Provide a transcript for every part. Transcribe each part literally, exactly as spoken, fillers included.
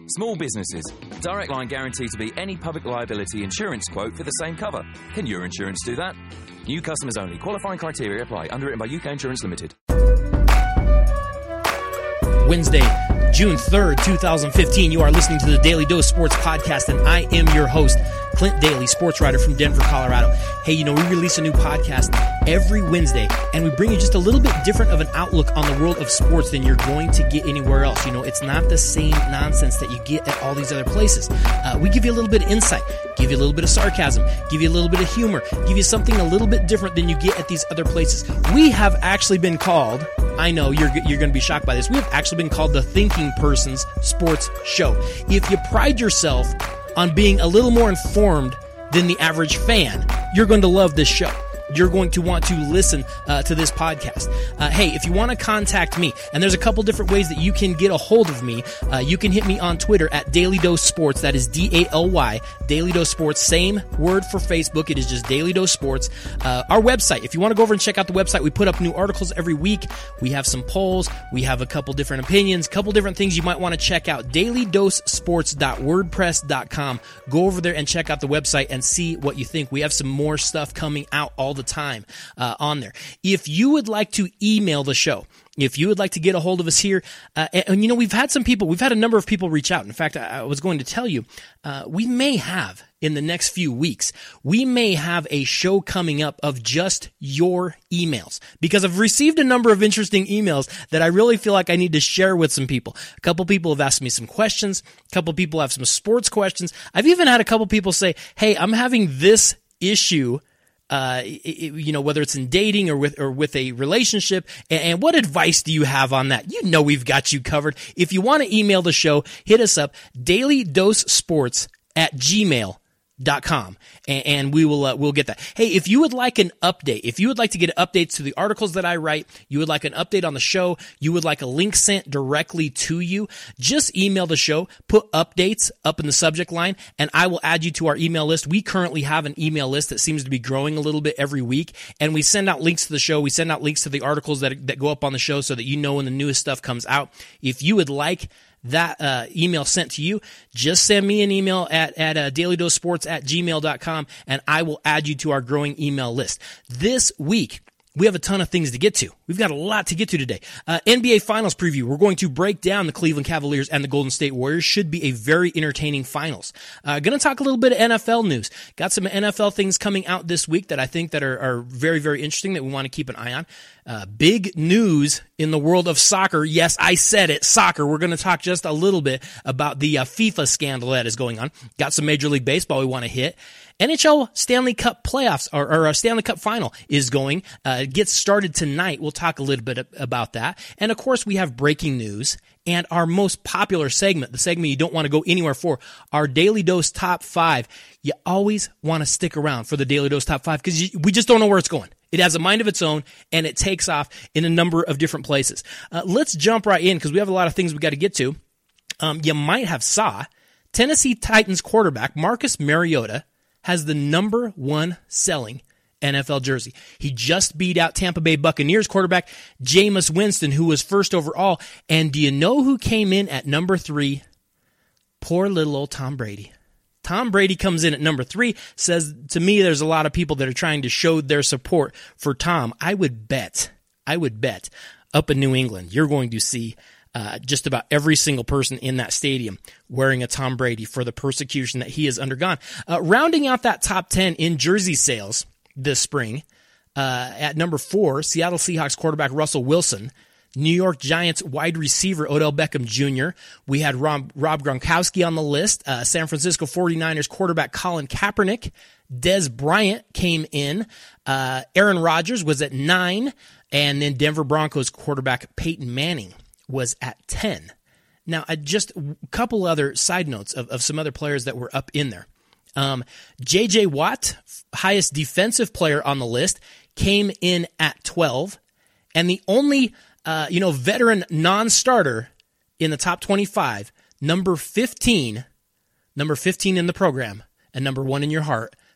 Small businesses. Direct Line guaranteed to beat any public liability insurance quote for the same cover. Can your insurance do that? New customers only. Qualifying criteria apply. Underwritten by U K Insurance Limited. Wednesday, June third, twenty fifteen. You are listening to the Daily Dose Sports Podcast, and I am your host, Clint Daly, sports writer from Denver, Colorado. Hey, you know, we release a new podcast every Wednesday, and we bring you just a little bit different of an outlook on the world of sports than you're going to get anywhere else. You know, it's not the same nonsense that you get at all these other places. Uh, we give you a little bit of insight, give you a little bit of sarcasm, give you a little bit of humor, give you something a little bit different than you get at these other places. We have actually been called, I know you're you're going to be shocked by this, we have actually been called the Thinking Person's Sports Show. If you pride yourself on being a little more informed than the average fan, you're going to love this show. You're going to want to listen uh, to this podcast. Uh, hey, if you want to contact me, and there's a couple different ways that you can get a hold of me, uh, you can hit me on Twitter at Daily Dose Sports. That is D A L Y, Daily Dose Sports. Same word for Facebook. It is just Daily Dose Sports. Uh, our website, if you want to go over and check out the website, we put up new articles every week. We have some polls. We have a couple different opinions, a couple different things you might want to check out. daily dose sports dot wordpress dot com. Go over there and check out the website and see what you think. We have some more stuff coming out all the time uh, on there. If you would like to email the show, if you would like to get a hold of us here, uh, and, and you know, we've had some people, we've had a number of people reach out. In fact, I, I was going to tell you, uh, we may have in the next few weeks, we may have a show coming up of just your emails, because I've received a number of interesting emails that I really feel like I need to share with some people. A couple people have asked me some questions. A couple people have some sports questions. I've even had a couple people say, hey, I'm having this issue, Uh, it, you know, whether it's in dating or with or with a relationship, and, and what advice do you have on that? You know, we've got you covered. If you want to email the show, hit us up, daily dose sports at gmail dot com, and, and we will uh, we'll get that. Hey, if you would like an update, if you would like to get updates to the articles that I write, you would like an update on the show, you would like a link sent directly to you, just email the show, put updates up in the subject line, and I will add you to our email list. We currently have an email list that seems to be growing a little bit every week, and we send out links to the show. We send out links to the articles that that go up on the show so that you know when the newest stuff comes out. If you would like that uh, email sent to you, just send me an email at, at uh, daily dose sports at gmail dot com, and I will add you to our growing email list. This week, we have a ton of things to get to. We've got a lot to get to today. Uh, N B A Finals preview. We're going to break down the Cleveland Cavaliers and the Golden State Warriors. Should be a very entertaining finals. Uh, going to talk a little bit of N F L news. Got some N F L things coming out this week that I think that are, are very, very interesting that we want to keep an eye on. Uh, big news in the world of soccer. Yes, I said it, soccer. We're going to talk just a little bit about the uh, FIFA scandal that is going on. Got some Major League Baseball we want to hit. N H L Stanley Cup playoffs, or, or a Stanley Cup final is going. Uh, it gets started tonight. We'll talk a little bit about that. And of course, we have breaking news and our most popular segment, the segment you don't want to go anywhere for, our Daily Dose Top five. You always want to stick around for the Daily Dose Top five because we just don't know where it's going. It has a mind of its own, and it takes off in a number of different places. Uh, let's jump right in because we have a lot of things we got to get to. Um, you might have saw Tennessee Titans quarterback Marcus Mariota has the number one selling N F L jersey. He just beat out Tampa Bay Buccaneers quarterback Jameis Winston, who was first overall. And do you know who came in at number three? Poor little old Tom Brady. Tom Brady comes in at number three. Says to me, there's a lot of people that are trying to show their support for Tom. I would bet, I would bet up in New England, you're going to see Uh, just about every single person in that stadium wearing a Tom Brady for the persecution that he has undergone. Uh, rounding out that top ten in jersey sales this spring, uh, at number four, Seattle Seahawks quarterback Russell Wilson, New York Giants wide receiver Odell Beckham Junior We had Rob, Rob Gronkowski on the list, uh, San Francisco forty-niners quarterback Colin Kaepernick, Dez Bryant came in, uh, Aaron Rodgers was at nine, and then Denver Broncos quarterback Peyton Manning was at ten. Now, uh, just a couple other side notes of, of some other players that were up in there. Um, J J Watt, highest defensive player on the list, came in at twelve. And the only, uh, you know, veteran non-starter in the top twenty-five, number fifteen, number fifteen in the program, and number one in your heart,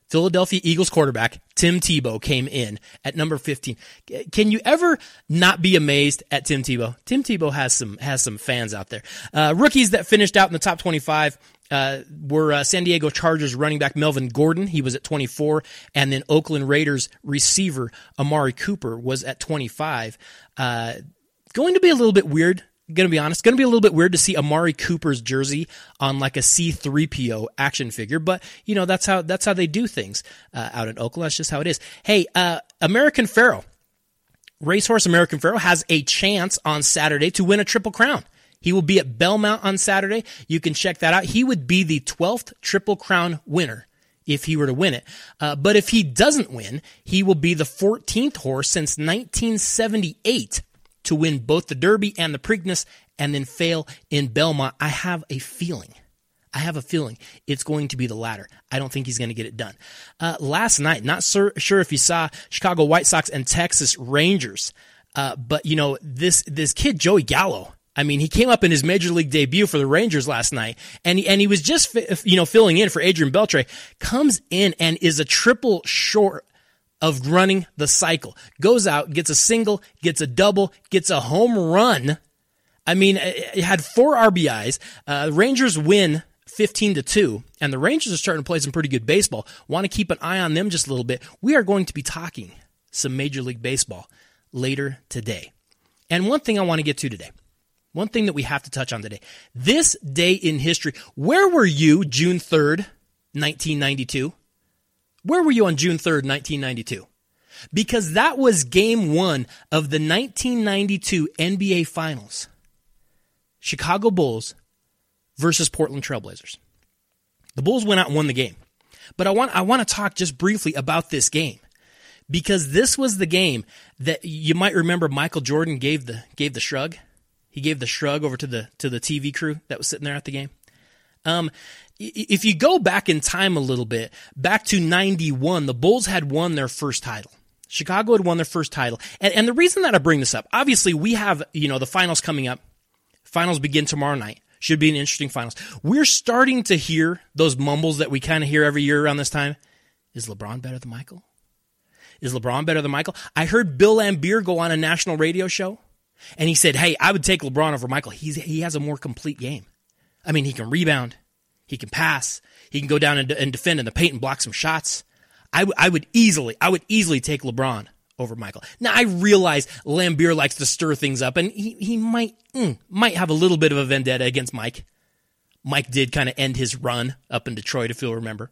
Philadelphia Eagles quarterback Tim Tebow came in at number fifteen. Can you ever not be amazed at Tim Tebow? Tim Tebow has some has some fans out there. Uh, rookies that finished out in the top twenty-five uh, were uh, San Diego Chargers running back Melvin Gordon. He was at twenty-four, and then Oakland Raiders receiver Amari Cooper was at twenty-five. Uh, going to be a little bit weird. Going to be honest, going to be a little bit weird to see Amari Cooper's jersey on like a C three P O action figure, but you know, that's how, that's how they do things, uh, out in Oakland. That's just how it is. Hey, uh, American Pharoah, racehorse American Pharoah has a chance on Saturday to win a Triple Crown. He will be at Belmont on Saturday. You can check that out. He would be the twelfth Triple Crown winner if he were to win it. Uh, but if he doesn't win, he will be the fourteenth horse since nineteen seventy-eight to win both the Derby and the Preakness and then fail in Belmont. I have a feeling, I have a feeling it's going to be the latter. I don't think he's going to get it done. Uh, last night, not sur- sure if you saw Chicago White Sox and Texas Rangers, uh, but you know, this, this kid, Joey Gallo, I mean, he came up in his major league debut for the Rangers last night, and he, and he was just, you know, filling in for Adrian Beltre, comes in and is a triple short of running the cycle. Goes out, gets a single, gets a double, gets a home run. I mean, it had four R B Is. Uh, Rangers win fifteen to two, and the Rangers are starting to play some pretty good baseball. Want to keep an eye on them just a little bit. We are going to be talking some Major League Baseball later today. And one thing I want to get to today, one thing that we have to touch on today, this day in history. Where were you June third, nineteen ninety-two? Where were you on June third, nineteen ninety-two? Because that was game one of the nineteen ninety-two N B A Finals. Chicago Bulls versus Portland Trailblazers. The Bulls went out and won the game. But I want I want to talk just briefly about this game, because this was the game that you might remember Michael Jordan gave the gave the shrug. He gave the shrug over to the to the T V crew that was sitting there at the game. Um If you go back in time a little bit, back to ninety-one, the Bulls had won their first title. Chicago had won their first title. And, and the reason that I bring this up, obviously we have, you know, the finals coming up. Finals begin tomorrow night. Should be an interesting finals. We're starting to hear those mumbles that we kind of hear every year around this time. Is LeBron better than Michael? Is LeBron better than Michael? I heard Bill Laimbeer go on a national radio show, and he said, hey, I would take LeBron over Michael. He's, he has a more complete game. I mean, he can rebound. He can pass. He can go down and, and defend in the paint and block some shots. I, w- I would easily, I would easily take LeBron over Michael. Now I realize Laimbeer likes to stir things up, and he he might mm, might have a little bit of a vendetta against Mike. Mike did kind of end his run up in Detroit, if you'll remember.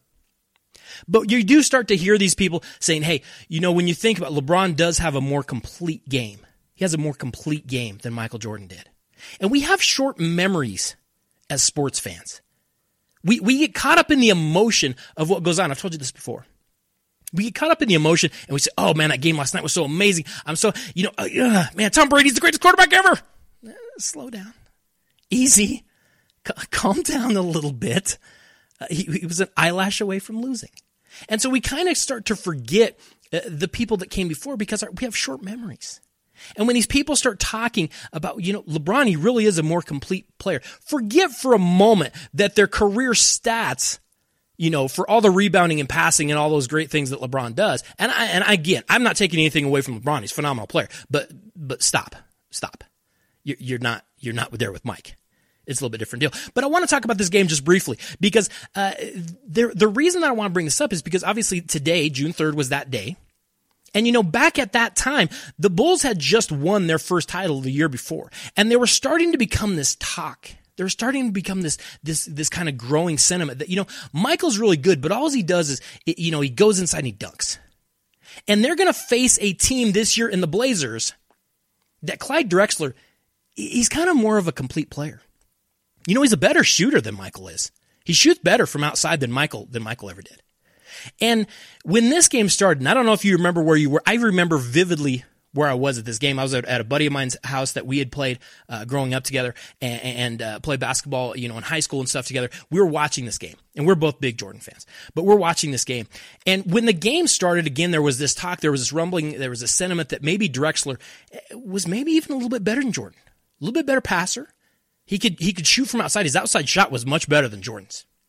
But you do start to hear these people saying, "Hey, you know, when you think about LeBron, does have a more complete game. He has a more complete game than Michael Jordan did," and we have short memories as sports fans. We we get caught up in the emotion of what goes on. I've told you this before. We get caught up in the emotion and we say, oh man, that game last night was so amazing. I'm so, you know, uh, man, Tom Brady's the greatest quarterback ever. Uh, slow down. Easy. C- calm down a little bit. Uh, he, he was an eyelash away from losing. And so we kind of start to forget uh, the people that came before because our, we have short memories. And when these people start talking about, you know, LeBron, he really is a more complete player. Forget for a moment that their career stats, you know, for all the rebounding and passing and all those great things that LeBron does. And I, and again, I'm not taking anything away from LeBron. He's a phenomenal player, but, but stop, stop. You're, you're not, you're not there with Mike. It's a little bit different deal. But I want to talk about this game just briefly because, uh, the, the reason that I want to bring this up is because obviously today, June third was that day. And, you know, back at that time, the Bulls had just won their first title the year before, and they were starting to become this talk. They were starting to become this, this, this kind of growing sentiment that, you know, Michael's really good, but all he does is, you know, he goes inside and he dunks. And they're going to face a team this year in the Blazers that Clyde Drexler, he's kind of more of a complete player. You know, he's a better shooter than Michael is. He shoots better from outside than Michael, than Michael ever did. And when this game started, and I don't know if you remember where you were, I remember vividly where I was at this game. I was at, at a buddy of mine's house that we had played uh, growing up together and, and uh, played basketball, you know, in high school and stuff together. We were watching this game, and we're both big Jordan fans, but we're watching this game. And when the game started, again, there was this talk, there was this rumbling, there was a sentiment that maybe Drexler was maybe even a little bit better than Jordan, a little bit better passer. He could he could shoot from outside. His outside shot was much better than Jordan's.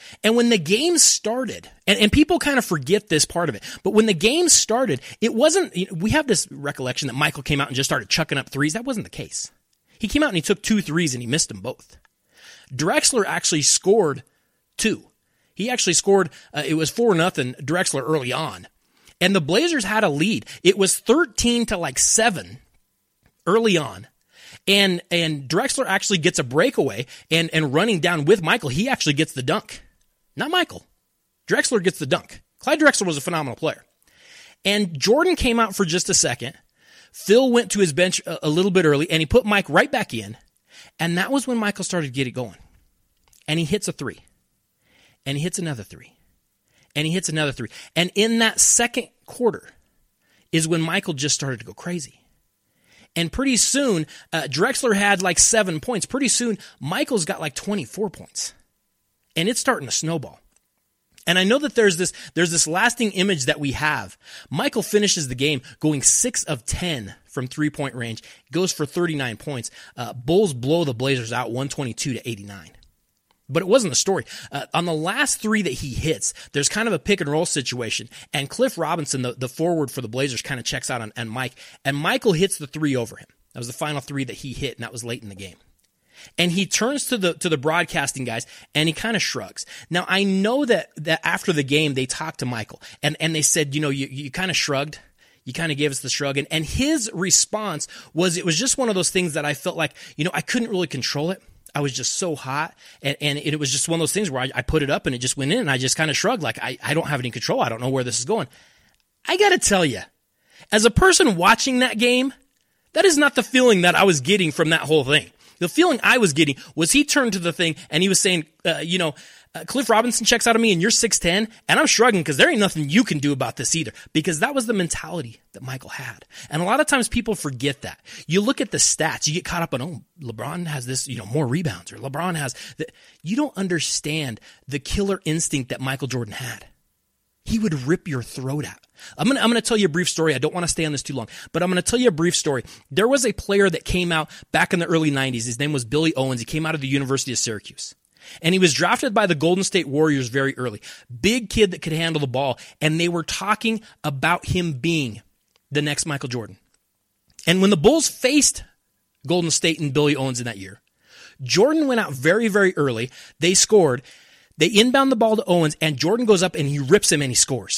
And when the game started, and, and people kind of forget this part of it, but when the game started, it wasn't, you know, we have this recollection that Michael came out and just started chucking up threes. That wasn't the case. He came out and he took two threes and he missed them both. Drexler actually scored two. He actually scored, uh, it was four nothing Drexler early on. And the Blazers had a lead. It was thirteen to like seven early on. And and Drexler actually gets a breakaway and, and running down with Michael, he actually gets the dunk. Not Michael. Drexler gets the dunk. Clyde Drexler was a phenomenal player. And Jordan came out for just a second. Phil went to his bench a, a little bit early, and he put Mike right back in. And that was when Michael started to get it going. And he hits a three. And he hits another three. And he hits another three. And in that second quarter is when Michael just started to go crazy. And pretty soon, uh, Drexler had like seven points. Pretty soon, Michael's got like twenty-four points. And it's starting to snowball. And I know that there's this there's this lasting image that we have. Michael finishes the game going six of ten from three-point range, goes for thirty-nine points. Uh, Bulls blow the Blazers out one twenty-two to eighty-nine. But it wasn't the story. Uh, on the last three that he hits, there's kind of a pick and roll situation, and Cliff Robinson, the, the forward for the Blazers, kind of checks out on, on Mike, and Michael hits the three over him. That was the final three that he hit, and that was late in the game. And he turns to the to the broadcasting guys, and he kind of shrugs. Now, I know that that after the game, they talked to Michael, and, and they said, you know, you, you kind of shrugged. You kind of gave us the shrug. And, and his response was, it was just one of those things that I felt like, you know, I couldn't really control it. I was just so hot, and, and it was just one of those things where I, I put it up and it just went in, and I just kind of shrugged like, I, I don't have any control. I don't know where this is going. I got to tell you, as a person watching that game, that is not the feeling that I was getting from that whole thing. The feeling I was getting was he turned to the thing and he was saying, uh, you know, uh, Cliff Robinson checks out of me and you're six ten, and I'm shrugging because there ain't nothing you can do about this either, because that was the mentality that Michael had. And a lot of times people forget that. You look at the stats, you get caught up on, oh, LeBron has this, you know, more rebounds, or LeBron has that. You don't understand the killer instinct that Michael Jordan had. He would rip your throat out. I'm going to I'm going to tell you a brief story. I don't want to stay on this too long, but I'm going to tell you a brief story. There was a player that came out back in the early nineties. His name was Billy Owens. He came out of the University of Syracuse. And he was drafted by the Golden State Warriors very early. Big kid that could handle the ball. And they were talking about him being the next Michael Jordan. And when the Bulls faced Golden State and Billy Owens in that year, Jordan went out very, very early. They scored. They inbound the ball to Owens, and Jordan goes up and he rips him and he scores.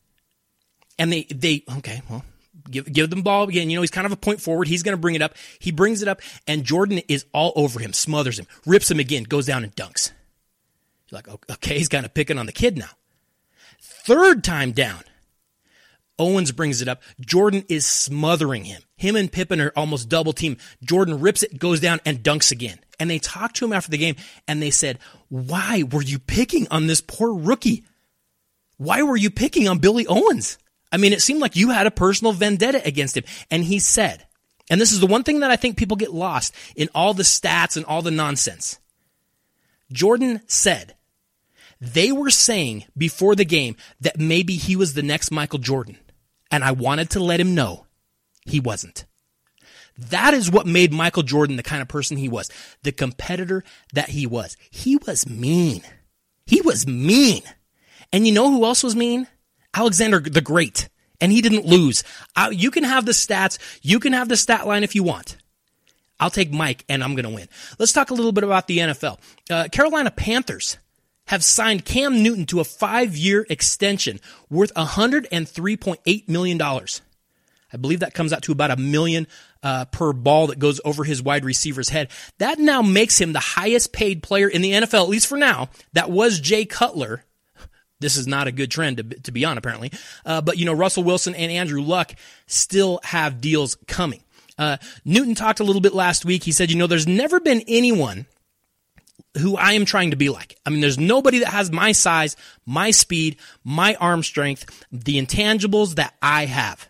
And they, they okay, well, give, give them the ball again. You know, he's kind of a point forward. He's going to bring it up. He brings it up, and Jordan is all over him, smothers him, rips him again, goes down and dunks. You're like, okay, he's kind of picking on the kid now. Third time down, Owens brings it up. Jordan is smothering him. Him and Pippen are almost double team. Jordan rips it, goes down, and dunks again. And they talked to him after the game, and they said, why were you picking on this poor rookie? Why were you picking on Billy Owens? I mean, it seemed like you had a personal vendetta against him. And he said, and this is the one thing that I think people get lost in all the stats and all the nonsense. Jordan said, they were saying before the game that maybe he was the next Michael Jordan. And I wanted to let him know he wasn't. That is what made Michael Jordan the kind of person he was, the competitor that he was. He was mean. He was mean. And you know who else was mean? Alexander the Great. And he didn't lose. Uh, you can have the stats. You can have the stat line if you want. I'll take Mike, and I'm going to win. Let's talk a little bit about the N F L. Uh, Carolina Panthers have signed Cam Newton to a five-year extension worth one hundred three point eight million dollars. I believe that comes out to about a million uh, per ball that goes over his wide receiver's head. That now makes him the highest paid player in the N F L, at least for now. That was Jay Cutler. This is not a good trend to, to be on, apparently. Uh, but, you know, Russell Wilson and Andrew Luck still have deals coming. Uh, Newton talked a little bit last week. He said, you know, there's never been anyone who I am trying to be like. I mean, there's nobody that has my size, my speed, my arm strength, the intangibles that I have.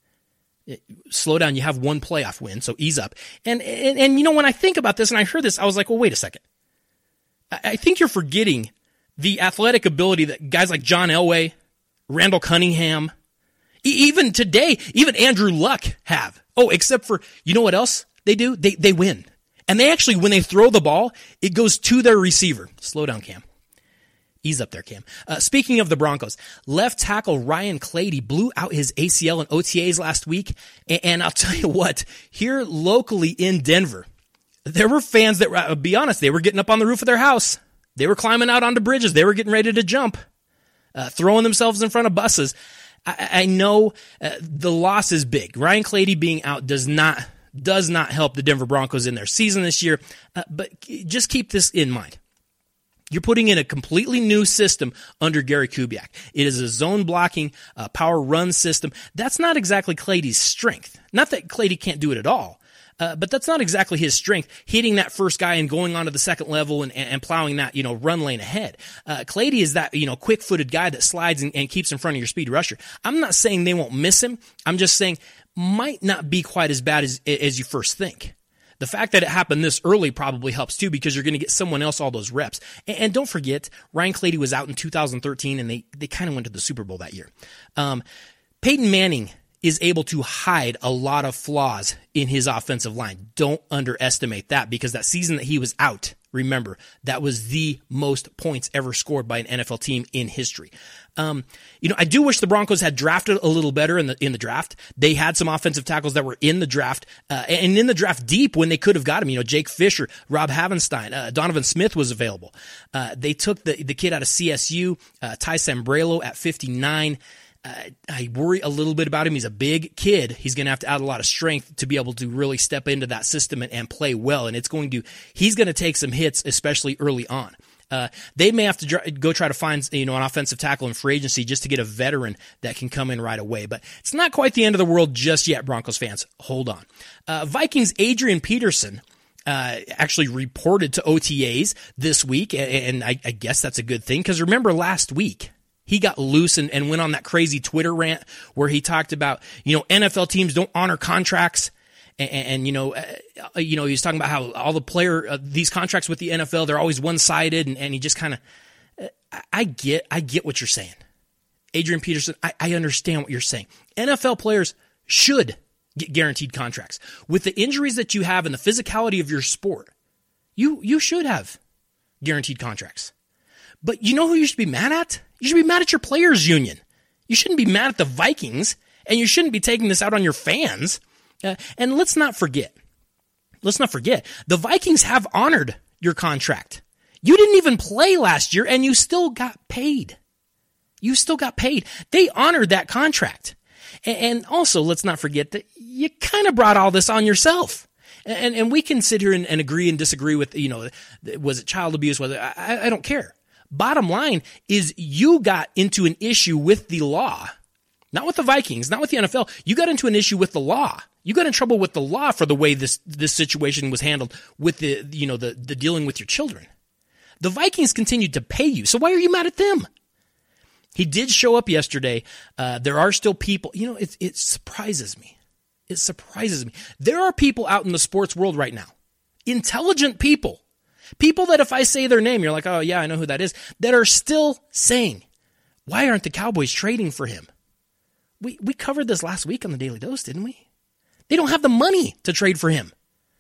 Slow down. You have one playoff win, so ease up. And, and, and, you know, when I think about this and I heard this, I was like, well, wait a second. I, I think you're forgetting the athletic ability that guys like John Elway, Randall Cunningham, e- even today, even Andrew Luck have. Oh, except for, you know what else they do? They they win. And they actually, when they throw the ball, it goes to their receiver. Slow down, Cam. Ease up there, Cam. Uh, speaking of the Broncos, left tackle Ryan Clady blew out his A C L in O T As last week. And, and I'll tell you what, here locally in Denver, there were fans that, uh, be honest, they were getting up on the roof of their house. They were climbing out onto bridges. They were getting ready to jump, uh, throwing themselves in front of buses. I, I know uh, the loss is big. Ryan Clady being out does not does not help the Denver Broncos in their season this year. Uh, but just keep this in mind. You're putting in a completely new system under Gary Kubiak. It is a zone blocking, uh, power run system. That's not exactly Clady's strength. Not that Clady can't do it at all, uh, but that's not exactly his strength, hitting that first guy and going on to the second level and, and plowing that, you know, run lane ahead. Uh, Clady is that, you know, quick-footed guy that slides and, and keeps in front of your speed rusher. I'm not saying they won't miss him. I'm just saying might not be quite as bad as, as you first think. The fact that it happened this early probably helps too, because you're going to get someone else all those reps. And, and don't forget, Ryan Clady was out in two thousand thirteen, and they, they kind of went to the Super Bowl that year. Um, Peyton Manning is able to hide a lot of flaws in his offensive line. Don't underestimate that, because that season that he was out, remember, that was the most points ever scored by an N F L team in history. Um, you know, I do wish the Broncos had drafted a little better in the in the draft. They had some offensive tackles that were in the draft, uh, and in the draft deep when they could have got him. You know, Jake Fisher, Rob Havenstein, uh, Donovan Smith was available. Uh, they took the the kid out of C S U, uh, Ty Sambrailo at fifty-nine. Uh, I worry a little bit about him. He's a big kid. He's going to have to add a lot of strength to be able to really step into that system and, and play well. And it's going to, he's going to take some hits, especially early on. Uh, they may have to dr- go try to find, you know, an offensive tackle in free agency just to get a veteran that can come in right away. But it's not quite the end of the world just yet, Broncos fans. Hold on. Uh, Vikings Adrian Peterson Uh, actually reported to O T As this week, and I, I guess that's a good thing, because remember last week, he got loose and, and went on that crazy Twitter rant where he talked about, you know, N F L teams don't honor contracts. And, and you know, uh, you know, he was talking about how all the player, uh, these contracts with the N F L, they're always one-sided. And, and he just kind of, uh, I, I get, I get what you're saying. Adrian Peterson, I, I understand what you're saying. N F L players should get guaranteed contracts. With the injuries that you have and the physicality of your sport, you, you should have guaranteed contracts. But you know who you should be mad at? You should be mad at your players' union. You shouldn't be mad at the Vikings, and you shouldn't be taking this out on your fans. Uh, and let's not forget, let's not forget, the Vikings have honored your contract. You didn't even play last year, and you still got paid. You still got paid. They honored that contract. And, and also, let's not forget that you kind of brought all this on yourself. And, and we can sit here and, and agree and disagree with, you know, was it child abuse? Whether I, I don't care. Bottom line is you got into an issue with the law, not with the Vikings, not with the N F L. You got into an issue with the law. You got in trouble with the law for the way this, this situation was handled with the, you know, the, the dealing with your children. The Vikings continued to pay you. So why are you mad at them? He did show up yesterday. Uh, there are still people, you know, it, it surprises me. It surprises me. There are people out in the sports world right now, intelligent people, people that if I say their name, you're like, oh yeah, I know who that is, that are still saying, why aren't the Cowboys trading for him? We we covered this last week on the Daily Dose, didn't we? They don't have the money to trade for him.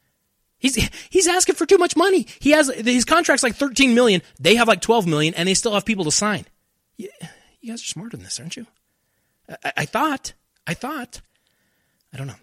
He's he's asking for too much money. He has his contract's like thirteen million dollars. They have like twelve million dollars, and they still have people to sign. You, you guys are smarter than this, aren't you? I, I thought. I thought. I don't know.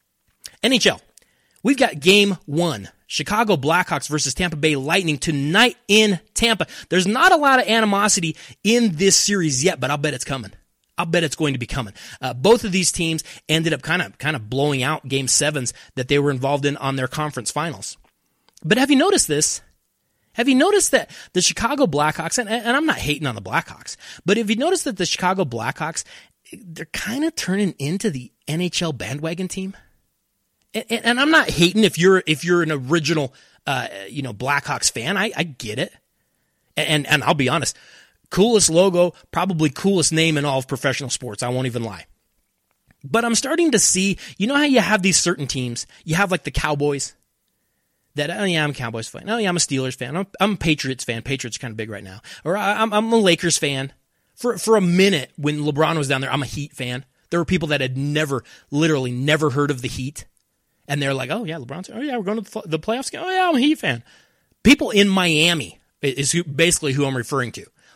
N H L. We've got game one. Chicago Blackhawks versus Tampa Bay Lightning tonight in Tampa. There's not a lot of animosity in this series yet, but I'll bet it's coming. I'll bet it's going to be coming. Uh, both of these teams ended up kind of kind of blowing out game sevens that they were involved in on their conference finals. But have you noticed this? Have you noticed that the Chicago Blackhawks, and, and I'm not hating on the Blackhawks, but have you noticed that the Chicago Blackhawks, they're kind of turning into the N H L bandwagon team? And, and I'm not hating if you're if you're an original, uh, you know, Blackhawks fan. I, I get it, and and I'll be honest. Coolest logo, probably coolest name in all of professional sports. I won't even lie. But I'm starting to see, you know how you have these certain teams? You have like the Cowboys. That, oh yeah, I'm a Cowboys fan. Oh yeah, I'm a Steelers fan. I'm, I'm a Patriots fan. Patriots are kind of big right now. Or I'm, I'm a Lakers fan. For, for a minute, when LeBron was down there, I'm a Heat fan. There were people that had never, literally never heard of the Heat. And they're like, oh yeah, LeBron's, oh yeah, we're going to the playoffs. Oh yeah, I'm a Heat fan. People in Miami is who, basically who I'm referring to.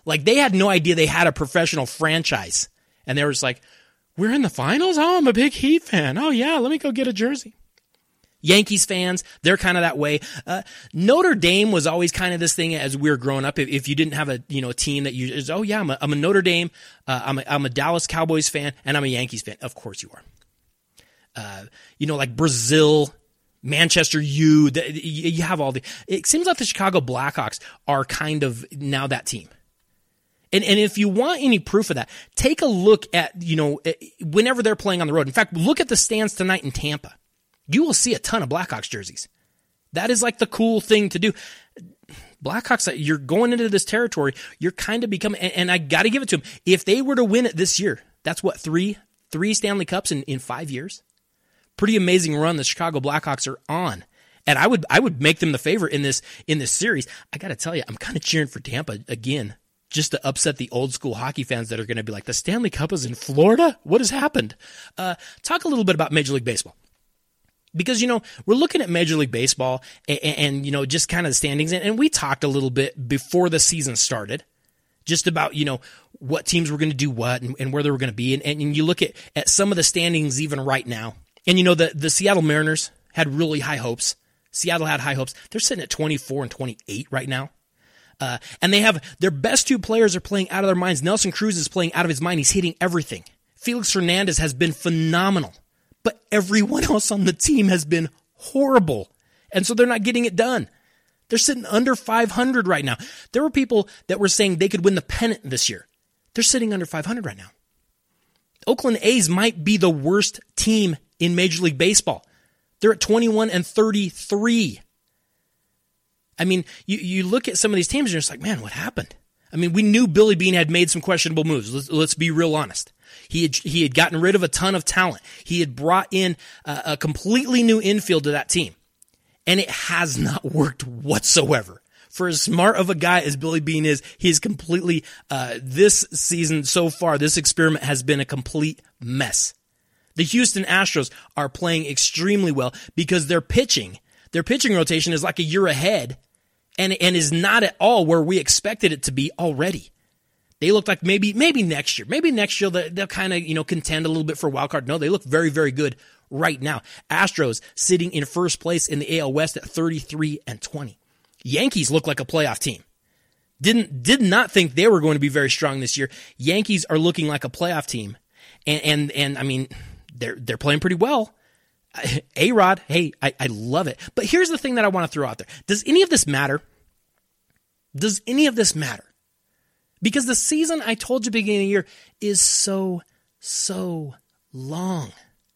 Like they had no idea they had a professional franchise. And they were just like, we're in the finals? Oh, I'm a big Heat fan. Oh yeah, let me go get a jersey. Yankees fans, they're kind of that way. Uh, Notre Dame was always kind of this thing as we were growing up. If, if you didn't have a you know a team that you just, oh yeah, I'm a, I'm a Notre Dame, uh, I'm a, I'm a Dallas Cowboys fan, and I'm a Yankees fan. Of course you are. Uh, you know, like Brazil, Manchester U. The, you have all the. It seems like the Chicago Blackhawks are kind of now that team. And and if you want any proof of that, take a look at you know whenever they're playing on the road. In fact, look at the stands tonight in Tampa. You will see a ton of Blackhawks jerseys. That is like the cool thing to do. Blackhawks, you're going into this territory, you're kind of becoming, and, and I got to give it to them. If they were to win it this year, that's what, three, three Stanley Cups in, in five years? Pretty amazing run the Chicago Blackhawks are on. And I would I would make them the favorite in this in this series. I got to tell you, I'm kind of cheering for Tampa again, just to upset the old school hockey fans that are going to be like, the Stanley Cup is in Florida? What has happened? Uh, talk a little bit about Major League Baseball. Because, you know, we're looking at Major League Baseball and, and you know, just kind of the standings. And, and we talked a little bit before the season started just about, you know, what teams were going to do what and, and where they were going to be. And, and you look at, at some of the standings even right now. And, you know, the, the Seattle Mariners had really high hopes. Seattle had high hopes. They're sitting at twenty-four and twenty-eight right now. Uh, and they have their best two players are playing out of their minds. Nelson Cruz is playing out of his mind. He's hitting everything. Felix Hernandez has been phenomenal. But everyone else on the team has been horrible. And so they're not getting it done. They're sitting under five hundred right now. There were people that were saying they could win the pennant this year. They're sitting under five hundred right now. Oakland A's might be the worst team in Major League Baseball. They're at twenty-one and thirty-three. I mean, you, you look at some of these teams and you're just like, man, what happened? I mean, we knew Billy Beane had made some questionable moves. Let's, let's be real honest. He had, he had gotten rid of a ton of talent. He had brought in a, a completely new infield to that team. And it has not worked whatsoever. For as smart of a guy as Billy Beane is, he's completely, uh, this season so far, this experiment has been a complete mess. The Houston Astros are playing extremely well because their pitching, their pitching rotation is like a year ahead and, and is not at all where we expected it to be already. They look like maybe maybe next year. Maybe next year they'll, they'll kind of, you know, contend a little bit for a wild card. No, they look very, very good right now. Astros sitting in first place in the A L West at thirty-three and twenty. Yankees look like a playoff team. Didn't did not think they were going to be very strong this year. Yankees are looking like a playoff team. And and and I mean, they're they're playing pretty well. A-Rod, hey, I, I love it. But here's the thing that I want to throw out there. Does any of this matter? Does any of this matter? Because the season, I told you beginning of the year, is so, so long.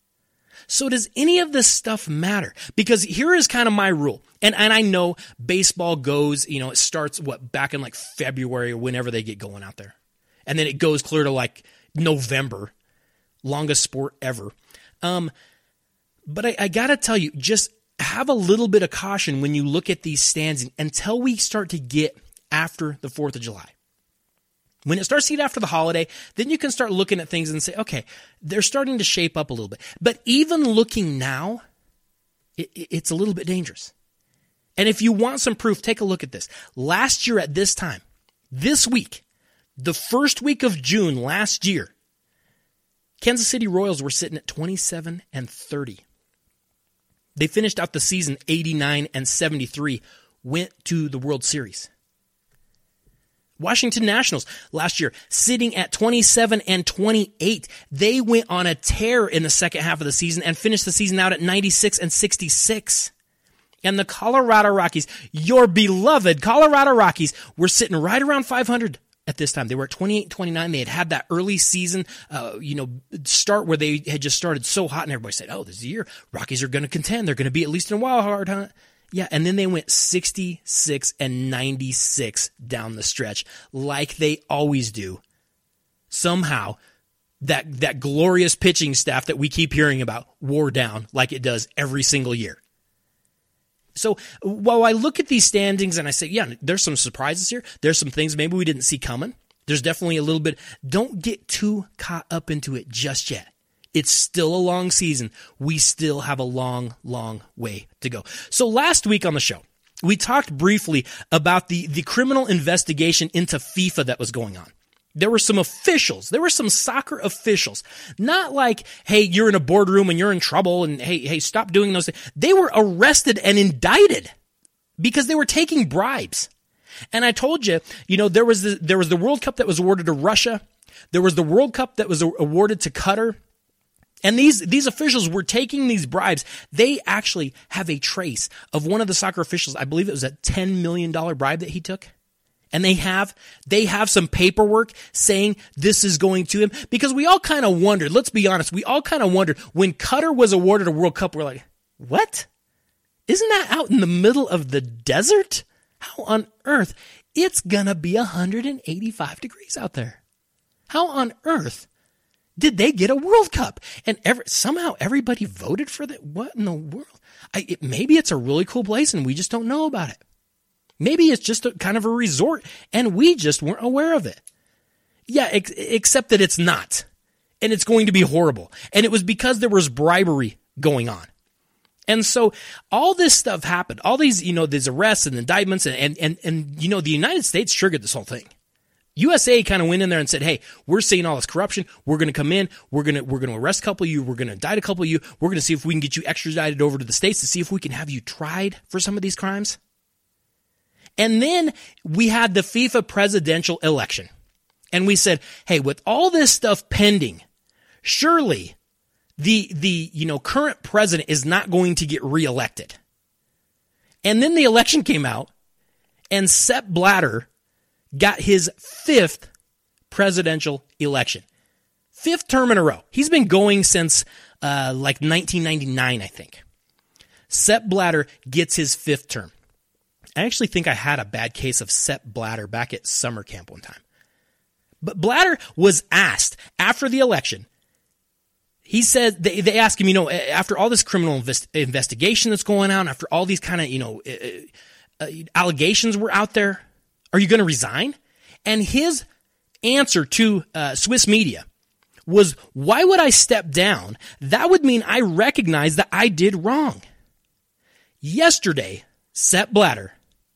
So does any of this stuff matter? Because here is kind of my rule. And and I know baseball goes, you know, it starts, what, back in like February or whenever they get going out there. And then it goes clear to like November. Longest sport ever. Um, but I, I got to tell you, just have a little bit of caution when you look at these stands until we start to get after the fourth of July. When it starts to get after the holiday, then you can start looking at things and say, okay, they're starting to shape up a little bit. But even looking now, it, it's a little bit dangerous. And if you want some proof, take a look at this. Last year at this time, this week, the first week of June last year, Kansas City Royals were sitting at twenty-seven and thirty. They finished out the season eighty-nine and seventy-three, went to the World Series. Washington Nationals last year sitting at twenty-seven and twenty-eight. They went on a tear in the second half of the season and finished the season out at ninety-six and sixty-six. And the Colorado Rockies, your beloved Colorado Rockies, were sitting right around five hundred at this time. They were at twenty-eight and twenty-nine. They had had that early season, uh, you know, start where they had just started so hot and everybody said, oh, this is the year. Rockies are going to contend. They're going to be at least in a wild card hunt. Yeah, and then they went sixty-six and ninety-six down the stretch like they always do. Somehow, that that glorious pitching staff that we keep hearing about wore down like it does every single year. So while I look at these standings and I say, yeah, there's some surprises here. There's some things maybe we didn't see coming. There's definitely a little bit. Don't get too caught up into it just yet. It's still a long season. We still have a long, long way to go. So last week on the show, we talked briefly about the, the criminal investigation into FIFA that was going on. There were some officials, there were some soccer officials, not like, hey, you're in a boardroom and you're in trouble and hey, hey, stop doing those things. They were arrested and indicted because they were taking bribes. And I told you, you know, there was the, there was the World Cup that was awarded to Russia. There was the World Cup that was awarded to Qatar. And these, these officials were taking these bribes. They actually have a trace of one of the soccer officials. I believe it was a ten million dollars bribe that he took. And they have, they have some paperwork saying this is going to him, because we all kind of wondered, let's be honest, we all kind of wondered when Qatar was awarded a World Cup, we're like, what? Isn't that out in the middle of the desert? How on earth? It's gonna be one hundred eighty-five degrees out there. How on earth did they get a World Cup? And every, somehow everybody voted for that. What in the world? I, it, maybe it's a really cool place and we just don't know about it. Maybe it's just a, kind of a resort and we just weren't aware of it. Yeah, ex- except that it's not. And it's going to be horrible. And it was because there was bribery going on. And so all this stuff happened. All these, you know, these arrests and indictments and, and, and, and you know, the United States triggered this whole thing. U S A kind of went in there and said, hey, we're seeing all this corruption. We're going to come in. We're going to, we're going to arrest a couple of you. We're going to indict a couple of you. We're going to see if we can get you extradited over to the States to see if we can have you tried for some of these crimes. And then we had the FIFA presidential election. And we said, hey, with all this stuff pending, surely the, the, you know, current president is not going to get reelected. And then the election came out and Sepp Blatter got his fifth presidential election. Fifth term in a row. He's been going since uh, like nineteen ninety-nine, I think. Sepp Blatter gets his fifth term. I actually think I had a bad case of Sepp Blatter back at summer camp one time. But Blatter was asked after the election, he said, they, they asked him, you know, after all this criminal invest, investigation that's going on, after all these kind of, you know, uh, uh, allegations were out there, are you going to resign? And his answer to uh, Swiss media was, why would I step down? That would mean I recognize that I did wrong. Yesterday, Sepp Blatter,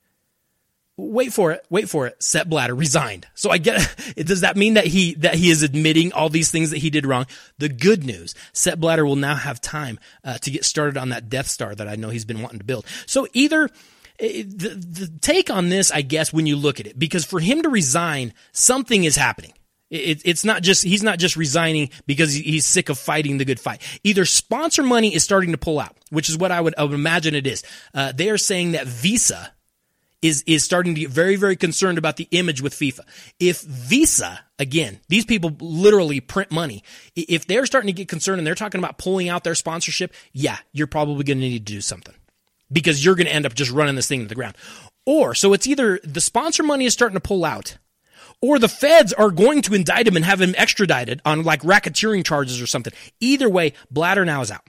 wait for it, wait for it, Sepp Blatter resigned. So I get, does that mean that he, that he is admitting all these things that he did wrong? The good news, Sepp Blatter will now have time uh, to get started on that Death Star that I know he's been wanting to build. So either, the, the take on this, I guess, when you look at it, because for him to resign, something is happening. It, it's not just, he's not just resigning because he's sick of fighting the good fight. Either sponsor money is starting to pull out, which is what I would, I would imagine it is. Uh, they are saying that Visa is, is starting to get very, very concerned about the image with FIFA. If Visa, again, these people literally print money. If they're starting to get concerned and they're talking about pulling out their sponsorship, yeah, you're probably going to need to do something because you're going to end up just running this thing to the ground. Or, so it's either the sponsor money is starting to pull out, or the feds are going to indict him and have him extradited on like racketeering charges or something. Either way, Blatter now is out.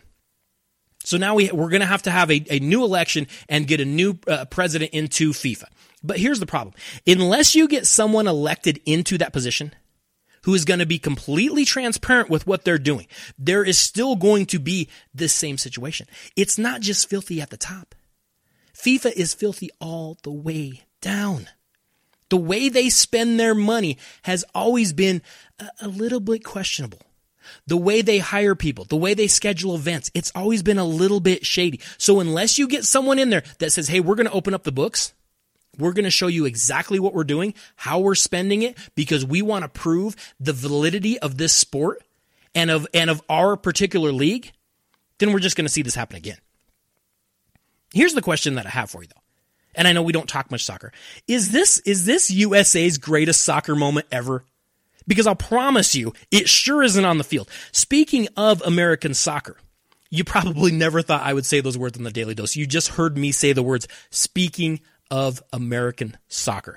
So now we, we're going to have to have a, a new election and get a new uh, president into FIFA. But here's the problem. Unless you get someone elected into that position who is going to be completely transparent with what they're doing, there is still going to be this same situation. It's not just filthy at the top. FIFA is filthy all the way down. The way they spend their money has always been a, a little bit questionable. The way they hire people, the way they schedule events, it's always been a little bit shady. So unless you get someone in there that says, hey, we're going to open up the books, we're going to show you exactly what we're doing, how we're spending it, because we want to prove the validity of this sport and of, and of our particular league, then we're just going to see this happen again. Here's the question that I have for you, though. And I know we don't talk much soccer. Is this, is this U S A's greatest soccer moment ever? Because I'll promise you, it sure isn't on the field. Speaking of American soccer, you probably never thought I would say those words on the Daily Dose. You just heard me say the words, speaking of American soccer.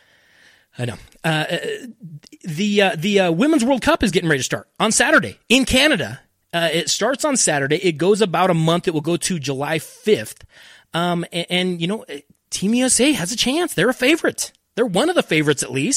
I know. Uh, the uh, the uh, Women's World Cup is getting ready to start on Saturday in Canada. Uh, it starts on Saturday. It goes about a month. It will go to July fifth. Um, and, and, you know, Team U S A has a chance. They're a favorite. They're one of the favorites, at least.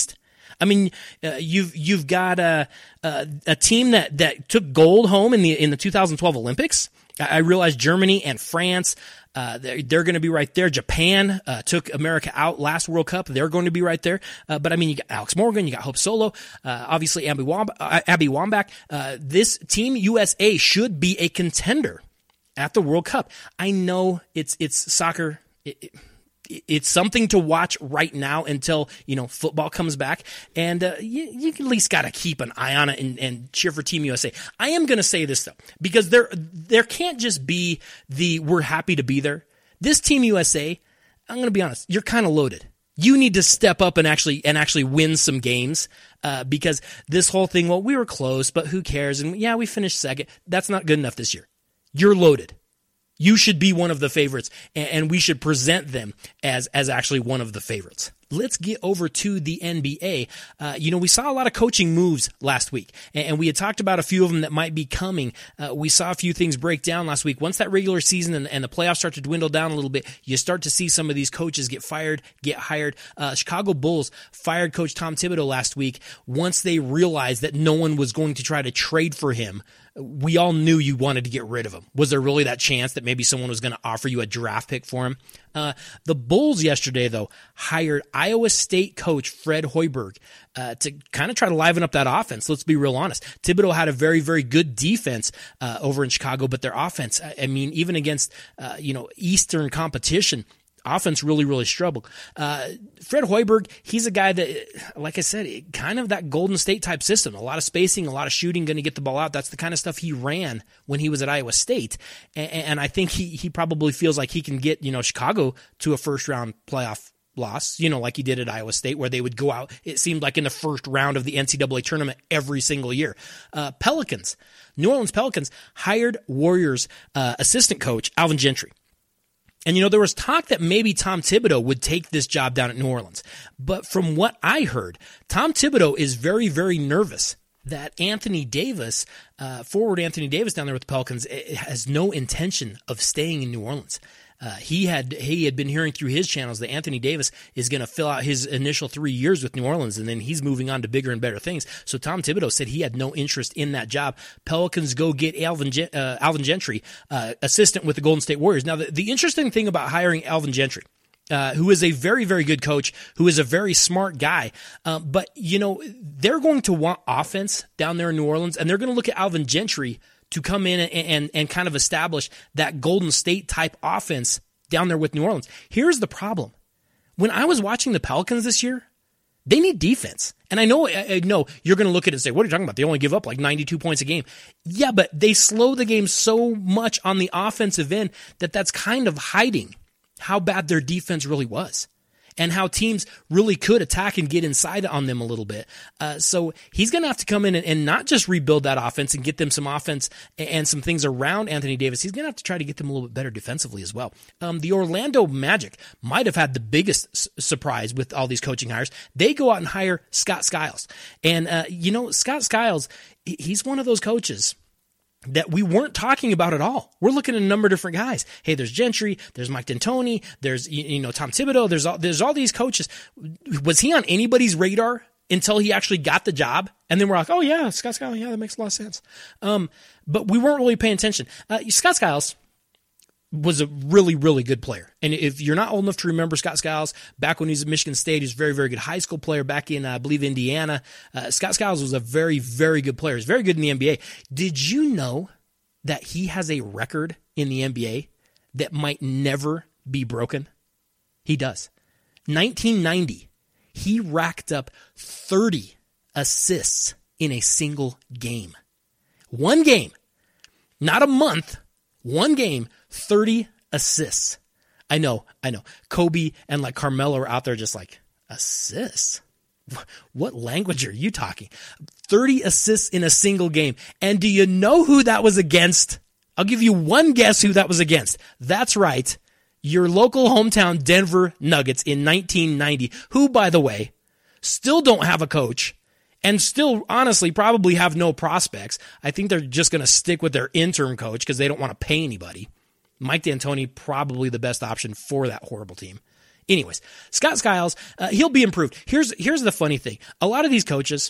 I mean, uh, you've you've got a, a a team that that took gold home in the in the two thousand twelve Olympics. I, I realize Germany and France, uh, they're, they're going to be right there. Japan uh, took America out last World Cup; they're going to be right there. Uh, but I mean, you got Alex Morgan, you got Hope Solo, uh, obviously Abby Wamb- uh, Abby Wambach. Uh, this Team U S A should be a contender at the World Cup. I know it's it's soccer. It, it, It's something to watch right now until, you know, football comes back. And uh, you, you at least got to keep an eye on it and, and cheer for Team U S A. I am going to say this, though, because there there can't just be the we're happy to be there. This Team U S A, I'm going to be honest, you're kind of loaded. You need to step up and actually and actually win some games uh, because this whole thing, well, we were close, but who cares? And yeah, we finished second. That's not good enough this year. You're loaded. You should be one of the favorites, and we should present them as as actually one of the favorites. Let's get over to the N B A. Uh, you know, we saw a lot of coaching moves last week, and we had talked about a few of them that might be coming. Uh, we saw a few things break down last week. Once that regular season and, and the playoffs start to dwindle down a little bit, you start to see some of these coaches get fired, get hired. Uh, Chicago Bulls fired Coach Tom Thibodeau last week once they realized that no one was going to try to trade for him. We all knew you wanted to get rid of him. Was there really that chance that maybe someone was going to offer you a draft pick for him? Uh, the Bulls yesterday, though, hired Iowa State coach Fred Hoiberg uh, to kind of try to liven up that offense. Let's be real honest. Thibodeau had a very, very good defense uh, over in Chicago, but their offense, I mean, even against, uh, you know, Eastern competition, offense really, really struggled. Uh, Fred Hoiberg, he's a guy that, like I said, kind of that Golden State type system. A lot of spacing, a lot of shooting, going to get the ball out. That's the kind of stuff he ran when he was at Iowa State. And, and I think he he probably feels like he can get, you know, Chicago to a first round playoff loss, you know, like he did at Iowa State, where they would go out, it seemed like in the first round of the N C double A tournament every single year. Uh, Pelicans, New Orleans Pelicans hired Warriors uh, assistant coach Alvin Gentry. And, you know, there was talk that maybe Tom Thibodeau would take this job down at New Orleans. But from what I heard, Tom Thibodeau is very, very nervous that Anthony Davis, uh, forward Anthony Davis down there with the Pelicans, has no intention of staying in New Orleans. Uh, he had he had been hearing through his channels that Anthony Davis is going to fill out his initial three years with New Orleans, and then he's moving on to bigger and better things. So Tom Thibodeau said he had no interest in that job. Pelicans go get Alvin uh, Alvin Gentry, uh, assistant with the Golden State Warriors. Now, the, the interesting thing about hiring Alvin Gentry, Uh, who is a very, very good coach, who is a very smart guy. Uh, but, you know, they're going to want offense down there in New Orleans, and they're going to look at Alvin Gentry to come in and, and, and kind of establish that Golden State type offense down there with New Orleans. Here's the problem. When I was watching the Pelicans this year, they need defense. And I know, I know you're going to look at it and say, what are you talking about? They only give up like ninety-two points a game. Yeah, but they slow the game so much on the offensive end that that's kind of hiding how bad their defense really was and how teams really could attack and get inside on them a little bit. Uh, so he's going to have to come in and, and not just rebuild that offense and get them some offense and, and some things around Anthony Davis. He's going to have to try to get them a little bit better defensively as well. Um, the Orlando Magic might have had the biggest s- surprise with all these coaching hires. They go out and hire Scott Skiles. And, uh, you know, Scott Skiles, he's one of those coaches that we weren't talking about at all. We're looking at a number of different guys. Hey, there's Gentry, there's Mike D'Antoni, there's, you know, Tom Thibodeau, there's all, there's all these coaches. Was he on anybody's radar until he actually got the job? And then we're like, oh yeah, Scott Skiles, yeah, that makes a lot of sense. Um, but we weren't really paying attention. Uh, Scott Skiles was a really, really good player. And if you're not old enough to remember Scott Skiles, back when he was at Michigan State, he was a very, very good high school player back in, uh, I believe, Indiana. Uh, Scott Skiles was a very, very good player. He's very good in the N B A. Did you know that he has a record in the N B A that might never be broken? He does. nineteen ninety, he racked up thirty assists in a single game. One game, not a month, one game, thirty assists. I know, I know. Kobe and like Carmelo are out there just like, assists? What language are you talking? thirty assists in a single game. And do you know who that was against? I'll give you one guess who that was against. That's right. Your local hometown Denver Nuggets in nineteen ninety, who, by the way, still don't have a coach and still honestly probably have no prospects. I think they're just going to stick with their interim coach because they don't want to pay anybody. Mike D'Antoni, probably the best option for that horrible team. Anyways, Scott Skiles, uh, he'll be improved. Here's here's the funny thing. A lot of these coaches,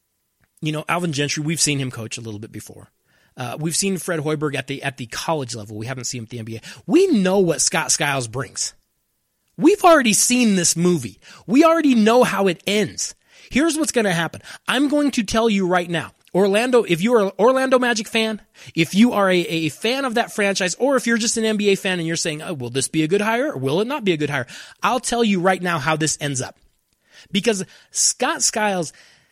you know, Alvin Gentry, we've seen him coach a little bit before. Uh, we've seen Fred Hoiberg at the at the college level. We haven't seen him at the N B A. We know what Scott Skiles brings. We've already seen this movie. We already know how it ends. Here's what's going to happen. I'm going to tell you right now. Orlando, if you are an Orlando Magic fan, if you are a, a fan of that franchise, or if you're just an N B A fan and you're saying, oh, will this be a good hire or will it not be a good hire? I'll tell you right now how this ends up. Because Scott Skiles,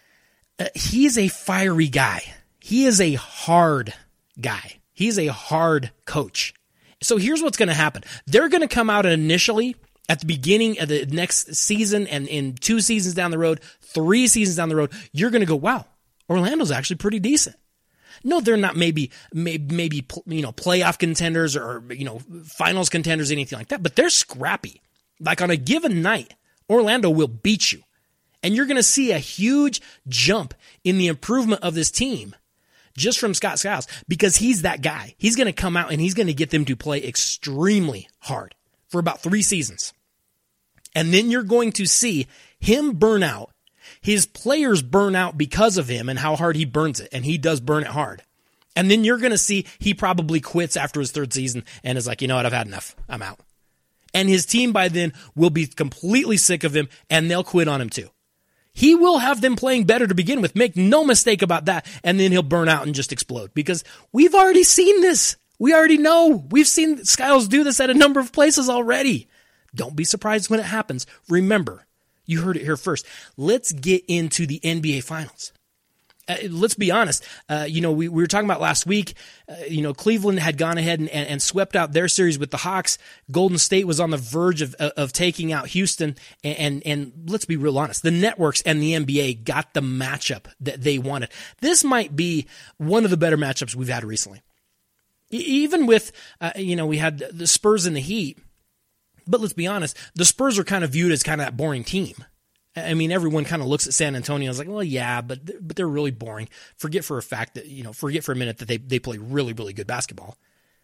uh, he is a fiery guy. He is a hard guy. He's a hard coach. So here's what's going to happen. They're going to come out initially at the beginning of the next season and in two seasons down the road, three seasons down the road, you're going to go, wow, Orlando's actually pretty decent. No, they're not maybe, maybe, maybe, you know, playoff contenders or, you know, finals contenders, anything like that, but they're scrappy. Like on a given night, Orlando will beat you. And you're going to see a huge jump in the improvement of this team just from Scott Skiles because he's that guy. He's going to come out and he's going to get them to play extremely hard for about three seasons. And then you're going to see him burn out. His players burn out because of him and how hard he burns it. And he does burn it hard. And then you're going to see he probably quits after his third season and is like, you know what, I've had enough. I'm out. And his team by then will be completely sick of him and they'll quit on him too. He will have them playing better to begin with. Make no mistake about that. And then he'll burn out and just explode because we've already seen this. We already know. We've seen Skiles do this at a number of places already. Don't be surprised when it happens. Remember, you heard it here first. Let's get into the N B A Finals. Uh, let's be honest. Uh, you know, we, we were talking about last week, uh, you know, Cleveland had gone ahead and, and, and swept out their series with the Hawks. Golden State was on the verge of, of, of taking out Houston. And, and, and let's be real honest. The networks and the N B A got the matchup that they wanted. This might be one of the better matchups we've had recently. E- even with, uh, you know, we had the Spurs and the Heat. But let's be honest, the Spurs are kind of viewed as kind of that boring team. I mean, everyone kind of looks at San Antonio and is like, well, yeah, but they're, but they're really boring. Forget for a fact that, you know, forget for a minute that they, they play really, really good basketball.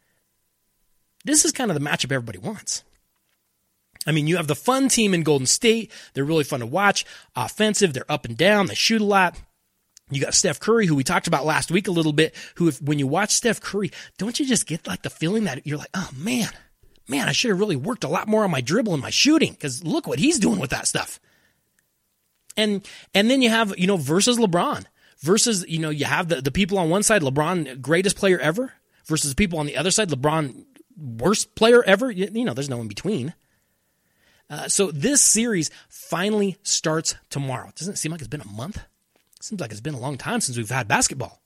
This is kind of the matchup everybody wants. I mean, you have the fun team in Golden State. They're really fun to watch. Offensive, they're up and down. They shoot a lot. You got Steph Curry, who we talked about last week a little bit, who if when you watch Steph Curry, don't you just get like the feeling that you're like, oh, man, man, I should have really worked a lot more on my dribble and my shooting because look what he's doing with that stuff. And and then you have, you know, versus LeBron, versus, you know, you have the, the people on one side, LeBron, greatest player ever, versus the people on the other side, LeBron, worst player ever. You, you know, there's no in between. Uh, so this series finally starts tomorrow. Doesn't it seem like it's been a month? It seems like it's been a long time since we've had basketball.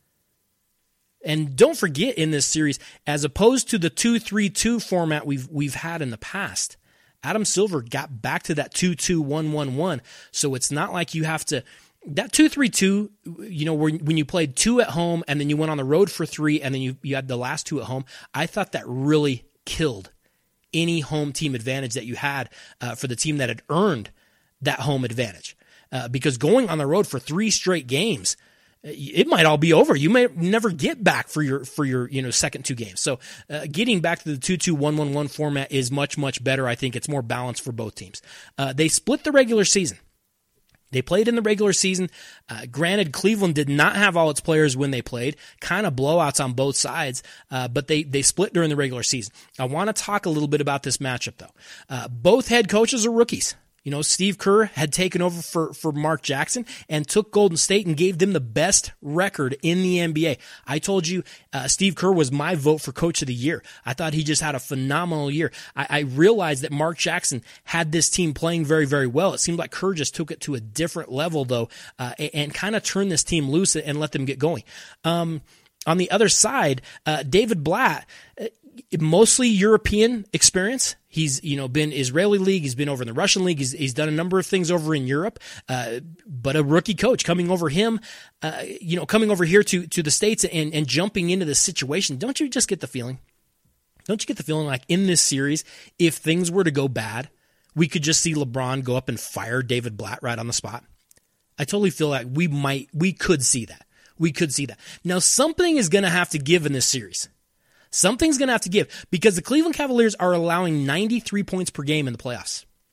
And don't forget in this series, as opposed to the two three two format we've we've had in the past, Adam Silver got back to that two two one one one. So it's not like you have to that two three two, you know, when you played two at home and then you went on the road for three and then you you had the last two at home. I thought that really killed any home team advantage that you had uh, for the team that had earned that home advantage. Uh, because going on the road for three straight games, it might all be over. You may never get back for your for your you know second two games. So uh, getting back to the two two one one one format is much, much better. I think it's more balanced for both teams. Uh, they split the regular season. They played in the regular season. Uh, granted, Cleveland did not have all its players when they played. Kind of blowouts on both sides, uh, but they, they split during the regular season. I want to talk a little bit about this matchup, though. Uh, both head coaches are rookies. You know, Steve Kerr had taken over for, for Mark Jackson and took Golden State and gave them the best record in the N B A. I told you uh, Steve Kerr was my vote for Coach of the Year. I thought he just had a phenomenal year. I, I realized that Mark Jackson had this team playing very, very well. It seemed like Kerr just took it to a different level, though, uh, and, and kind of turned this team loose and let them get going. Um, on the other side, uh, David Blatt, uh, mostly European experience. He's, you know, been Israeli league. He's been over in the Russian league. He's, he's done a number of things over in Europe. Uh, but a rookie coach coming over him, uh, you know, coming over here to, to the States and, and jumping into this situation. Don't you just get the feeling? Don't you get the feeling like in this series, if things were to go bad, we could just see LeBron go up and fire David Blatt right on the spot? I totally feel like we might, we could see that. We could see that. Now, something is going to have to give in this series. Something's going to have to give because the Cleveland Cavaliers are allowing ninety-three points per game in the playoffs.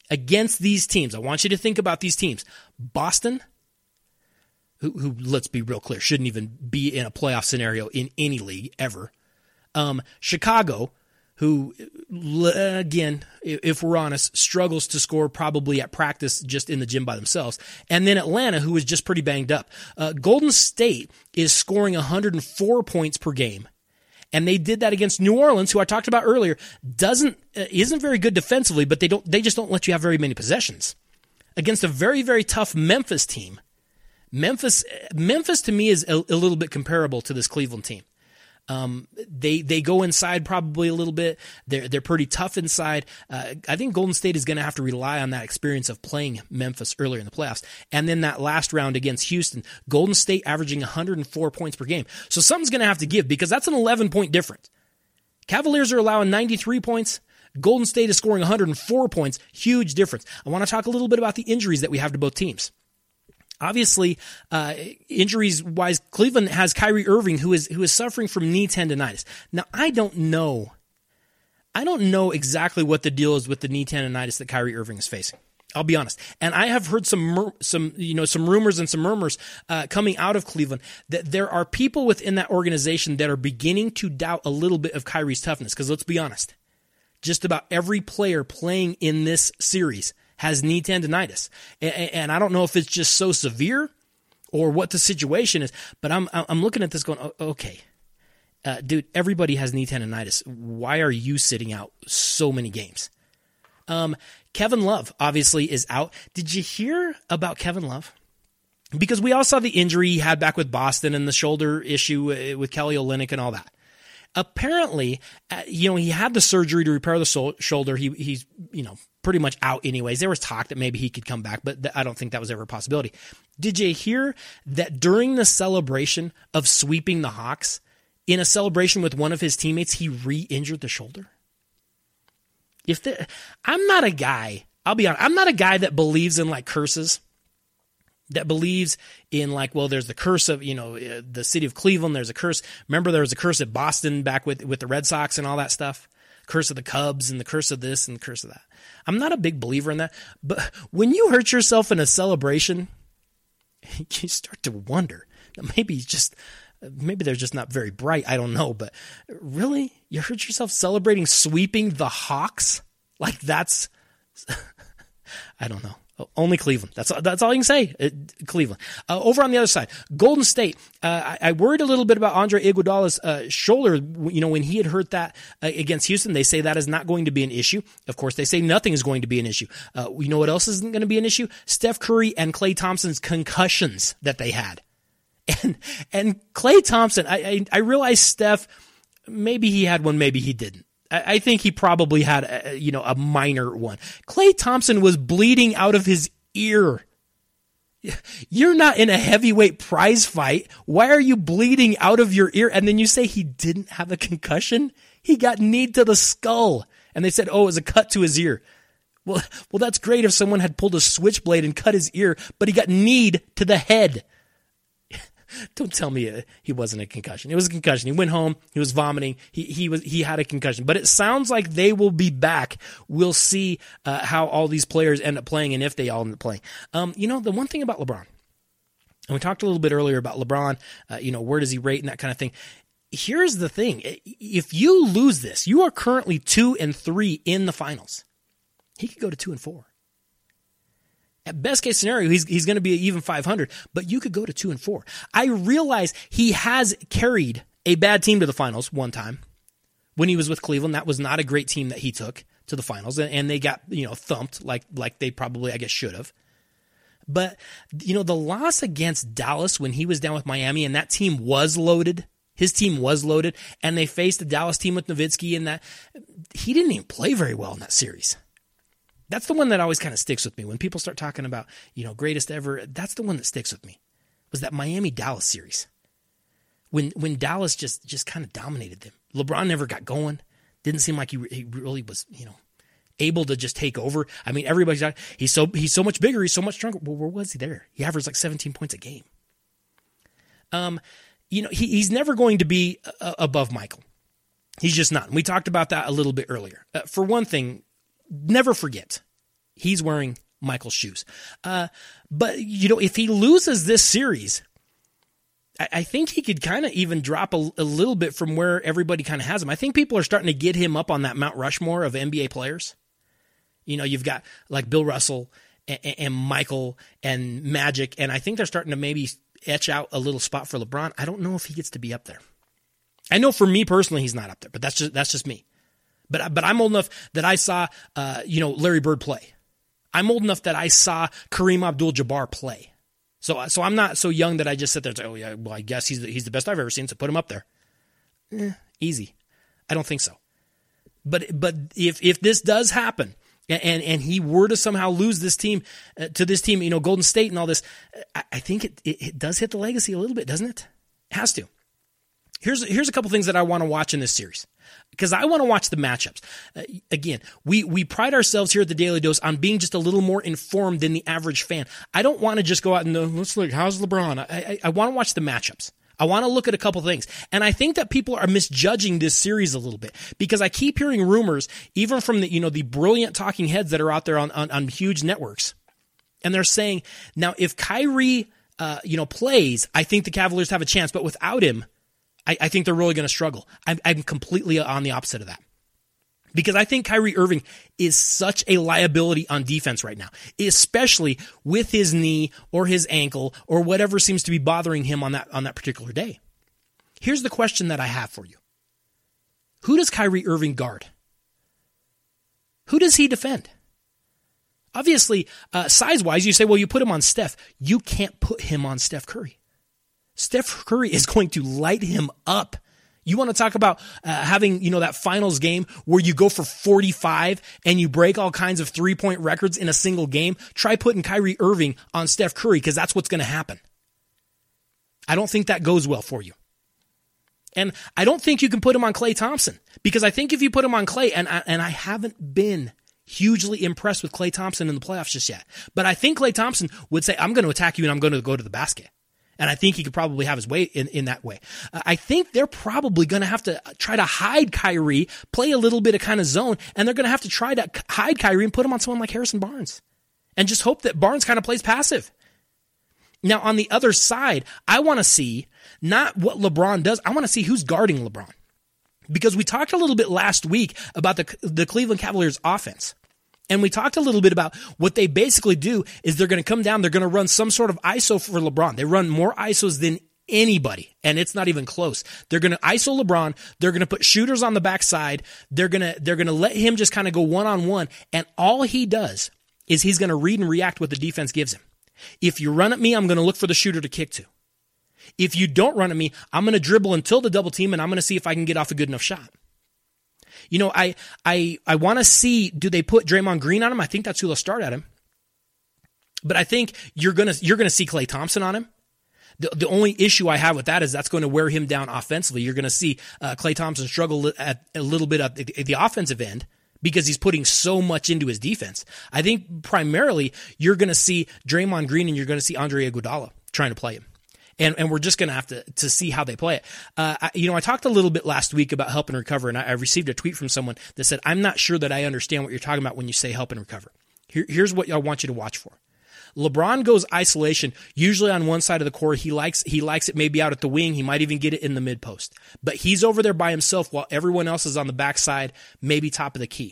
against these teams, I want you to think about these teams. Boston, who, who let's be real clear, shouldn't even be in a playoff scenario in any league ever. Um, Chicago, who, again, if we're honest, struggles to score probably at practice just in the gym by themselves. And then Atlanta, who is just pretty banged up. Uh, Golden State is scoring one hundred four points per game. And they did that against New Orleans, who I talked about earlier, doesn't uh, isn't very good defensively, but they don't they just don't let you have very many possessions. Against a very, very tough Memphis team. Memphis, Memphis to me is a, a little bit comparable to this Cleveland team. Um, they they go inside probably a little bit. They're they're pretty tough inside. Uh, I think Golden State is going to have to rely on that experience of playing Memphis earlier in the playoffs. And then that last round against Houston, Golden State averaging one hundred four points per game. So something's going to have to give because that's an eleven-point difference. Cavaliers are allowing ninety-three points. Golden State is scoring one hundred four points. Huge difference. I want to talk a little bit about the injuries that we have to both teams. Obviously, uh, injuries-wise, Cleveland has Kyrie Irving, who is who is suffering from knee tendonitis. Now, I don't know, I don't know exactly what the deal is with the knee tendonitis that Kyrie Irving is facing. I'll be honest, and I have heard some some you know some rumors and some murmurs uh, coming out of Cleveland that there are people within that organization that are beginning to doubt a little bit of Kyrie's toughness. Because let's be honest, just about every player playing in this series has knee tendonitis. And I don't know if it's just so severe or what the situation is, but I'm I'm looking at this going, okay, uh, dude, everybody has knee tendonitis. Why are you sitting out so many games? Um, Kevin Love, obviously, is out. Did you hear about Kevin Love? Because we all saw the injury he had back with Boston and the shoulder issue with Kelly Olynyk and all that. Apparently, uh, you know, he had the surgery to repair the so- shoulder. He he's, you know, pretty much out anyways. There was talk that maybe he could come back, but th- I don't think that was ever a possibility. Did you hear that during the celebration of sweeping the Hawks, in a celebration with one of his teammates, he re-injured the shoulder? If the, I'm not a guy, I'll be honest, I'm not a guy that believes in like curses. That believes in like, well, there's the curse of, you know, uh, the city of Cleveland. There's a curse. Remember, there was a curse at Boston back with, with the Red Sox and all that stuff. Curse of the Cubs and the curse of this and the curse of that. I'm not a big believer in that. But when you hurt yourself in a celebration, you start to wonder. Maybe just, maybe they're just not very bright. I don't know. But really, you hurt yourself celebrating sweeping the Hawks? Like that's, I don't know. Only Cleveland. That's that's all you can say. Uh, Cleveland. Uh, over on the other side, Golden State. Uh, I, I worried a little bit about Andre Iguodala's uh, shoulder. You know, when he had hurt that uh, against Houston, they say that is not going to be an issue. Of course, they say nothing is going to be an issue. Uh, you know what else isn't going to be an issue? Steph Curry and Klay Thompson's concussions that they had. And and Klay Thompson, I, I I realize Steph, maybe he had one, maybe he didn't. I think he probably had, a, you know, a minor one. Klay Thompson was bleeding out of his ear. You're not in a heavyweight prize fight. Why are you bleeding out of your ear? And then you say he didn't have a concussion? He got kneed to the skull. And they said, oh, it was a cut to his ear. Well, well, that's great if someone had pulled a switchblade and cut his ear, but he got kneed to the head. Don't tell me he wasn't a concussion. It was a concussion. He went home. He was vomiting. He he was he had a concussion. But it sounds like they will be back. We'll see uh, how all these players end up playing and if they all end up playing. Um, you know, the one thing about LeBron, and we talked a little bit earlier about LeBron, uh, you know, where does he rate and that kind of thing. Here's the thing. If you lose this, you are currently two and three in the finals. He could go to two and four. At best case scenario, he's he's going to be even five hundred, but you could go to two and four. I realize he has carried a bad team to the finals one time when he was with Cleveland. That was not a great team that he took to the finals, and, and they got, you know, thumped like like they probably, I guess, should have. But, you know, the loss against Dallas when he was down with Miami and that team was loaded, his team was loaded, and they faced the Dallas team with Nowitzki and that, he didn't even play very well in that series. That's the one that always kind of sticks with me. When people start talking about, you know, greatest ever, that's the one that sticks with me, was that Miami-Dallas series. When when Dallas just, just kind of dominated them. LeBron never got going. Didn't seem like he, he really was, you know, able to just take over. I mean, everybody's like, he's so he's so much bigger, he's so much stronger. Well, where was he there? He averaged like seventeen points a game. Um, you know, he, he's never going to be uh, above Michael. He's just not. And we talked about that a little bit earlier. Uh, for one thing, never forget, He's wearing Michael's shoes. Uh, but, you know, if he loses this series, I, I think he could kind of even drop a, a little bit from where everybody kind of has him. I think people are starting to get him up on that Mount Rushmore of N B A players. You know, you've got like Bill Russell and, and Michael and Magic, and I think they're starting to maybe etch out a little spot for LeBron. I don't know if he gets to be up there. I know for me personally, he's not up there, but that's just that's just me. But but I'm old enough that I saw, uh, you know, Larry Bird play. I'm old enough that I saw Kareem Abdul-Jabbar play. So so I'm not so young that I just sit there and say, oh yeah, well I guess he's the, he's the best I've ever seen, so put him up there. Eh, easy. I don't think so. But but if if this does happen, and and he were to somehow lose this team uh, to this team, you know, Golden State and all this, I, I think it, it it does hit the legacy a little bit, doesn't it? It has to. Here's here's a couple things that I want to watch in this series, because I want to watch the matchups. Uh, again, we we pride ourselves here at the Daily Dose on being just a little more informed than the average fan. I don't want to just go out and uh, let's look, how's LeBron? I, I, I want to watch the matchups. I want to look at a couple things. And I think that people are misjudging this series a little bit, because I keep hearing rumors, even from the, you know, the brilliant talking heads that are out there on, on, on huge networks. And they're saying, now if Kyrie, uh, you know, plays, I think the Cavaliers have a chance, but without him, I, I think they're really going to struggle. I'm, I'm completely on the opposite of that. Because I think Kyrie Irving is such a liability on defense right now, especially with his knee or his ankle or whatever seems to be bothering him on that on that particular day. Here's the question that I have for you. Who does Kyrie Irving guard? Who does he defend? Obviously, uh, size-wise, you say, well, you put him on Steph. You can't put him on Steph Curry. Steph Curry is going to light him up. You want to talk about uh, having, you know, that finals game where you go for forty-five and you break all kinds of three-point records in a single game? Try putting Kyrie Irving on Steph Curry, because that's what's going to happen. I don't think that goes well for you. And I don't think you can put him on Klay Thompson, because I think if you put him on Klay, and I, and I haven't been hugely impressed with Klay Thompson in the playoffs just yet, but I think Klay Thompson would say, I'm going to attack you and I'm going to go to the basket. And I think he could probably have his way in, in that way. Uh, I think they're probably going to have to try to hide Kyrie, play a little bit of kind of zone, and they're going to have to try to hide Kyrie and put him on someone like Harrison Barnes and just hope that Barnes kind of plays passive. Now, on the other side, I want to see not what LeBron does. I want to see who's guarding LeBron, because we talked a little bit last week about the, the Cleveland Cavaliers offense. And we talked a little bit about what they basically do is they're going to come down, they're going to run some sort of I S O for LeBron. They run more I S Os than anybody, and it's not even close. They're going to I S O LeBron, they're going to put shooters on the backside, they're going to they're going to let him just kind of go one-on-one, and all he does is he's going to read and react what the defense gives him. If you run at me, I'm going to look for the shooter to kick to. If you don't run at me, I'm going to dribble until the double team, and I'm going to see if I can get off a good enough shot. You know, I I I want to see, do they put Draymond Green on him? I think that's who they'll start at him. But I think you're gonna you're gonna see Klay Thompson on him. The the only issue I have with that is that's going to wear him down offensively. You're going to see uh, Klay Thompson struggle at a little bit at the, at the offensive end, because he's putting so much into his defense. I think primarily you're going to see Draymond Green and you're going to see Andre Iguodala trying to play him. And and we're just going to have to to see how they play it. Uh, I, you know, I talked a little bit last week about help and recover, and I, I received a tweet from someone that said, I'm not sure that I understand what you're talking about when you say help and recover. Here, here's what I want you to watch for. LeBron goes isolation, usually on one side of the court. He likes he likes it maybe out at the wing. He might even get it in the mid post. But he's over there by himself while everyone else is on the backside, maybe top of the key.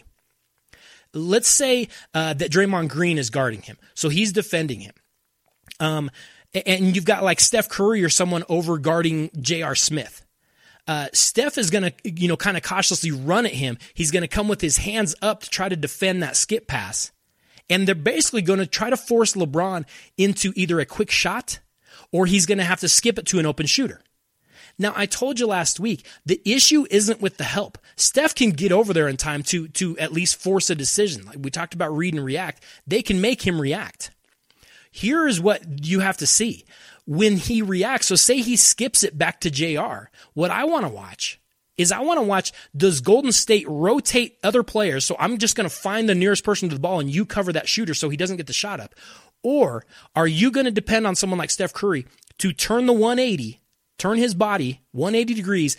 Let's say uh, that Draymond Green is guarding him, so he's defending him. Um. And you've got like Steph Curry or someone over guarding J R. Smith. Uh, Steph is going to, you know, kind of cautiously run at him. He's going to come with his hands up to try to defend that skip pass. And they're basically going to try to force LeBron into either a quick shot or he's going to have to skip it to an open shooter. Now, I told you last week, the issue isn't with the help. Steph can get over there in time to, to at least force a decision. Like we talked about read and react. They can make him react. Here is what you have to see. When he reacts, so say he skips it back to J R, what I want to watch is I want to watch, does Golden State rotate other players? So I'm just going to find the nearest person to the ball and you cover that shooter so he doesn't get the shot up. Or are you going to depend on someone like Steph Curry to turn the one eighty, turn his body one hundred eighty degrees,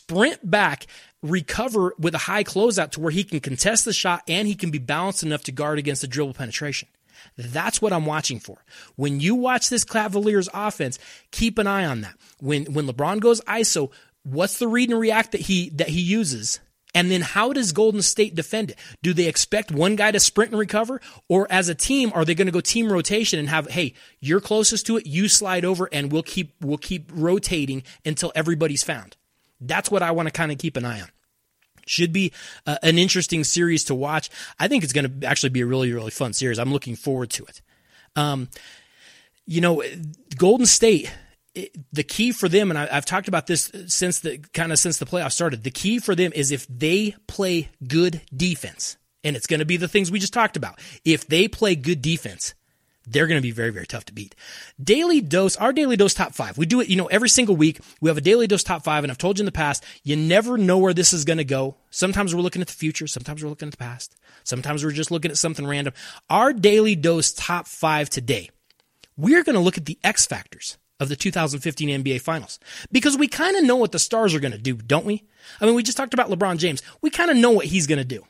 sprint back, recover with a high closeout to where he can contest the shot and he can be balanced enough to guard against the dribble penetration. That's what I'm watching for. When you watch this Cavaliers offense, keep an eye on that. When when LeBron goes I S O, what's the read and react that he that he uses? And then how does Golden State defend it? Do they expect one guy to sprint and recover? Or as a team, are they going to go team rotation and have, hey, you're closest to it, you slide over, and we'll keep we'll keep rotating until everybody's found? That's what I want to kind of keep an eye on. Should be uh, an interesting series to watch. I think it's going to actually be a really, really fun series. I'm looking forward to it. Um, you know, Golden State, it, the key for them, and I, I've talked about this since the kind of since the playoffs started, the key for them is if they play good defense, and it's going to be the things we just talked about. If they play good defense, they're going to be very, very tough to beat. Daily Dose, our Daily Dose top five. We do it, you know, every single week. We have a Daily Dose top five, and I've told you in the past, you never know where this is going to go. Sometimes we're looking at the future. Sometimes we're looking at the past. Sometimes we're just looking at something random. Our Daily Dose top five today, we're going to look at the X factors of the two thousand fifteen N B A Finals, because we kind of know what the stars are going to do, don't we? I mean, we just talked about LeBron James. We kind of know what he's going to do.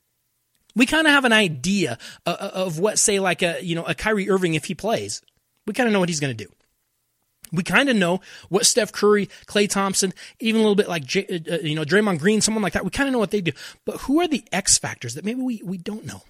We kind of have an idea of what, say, like a, you know, a Kyrie Irving, if he plays, we kind of know what he's going to do. We kind of know what Steph Curry, Klay Thompson, even a little bit like, J, uh, you know, Draymond Green, someone like that, we kind of know what they do. But who are the X factors that maybe we, we don't know?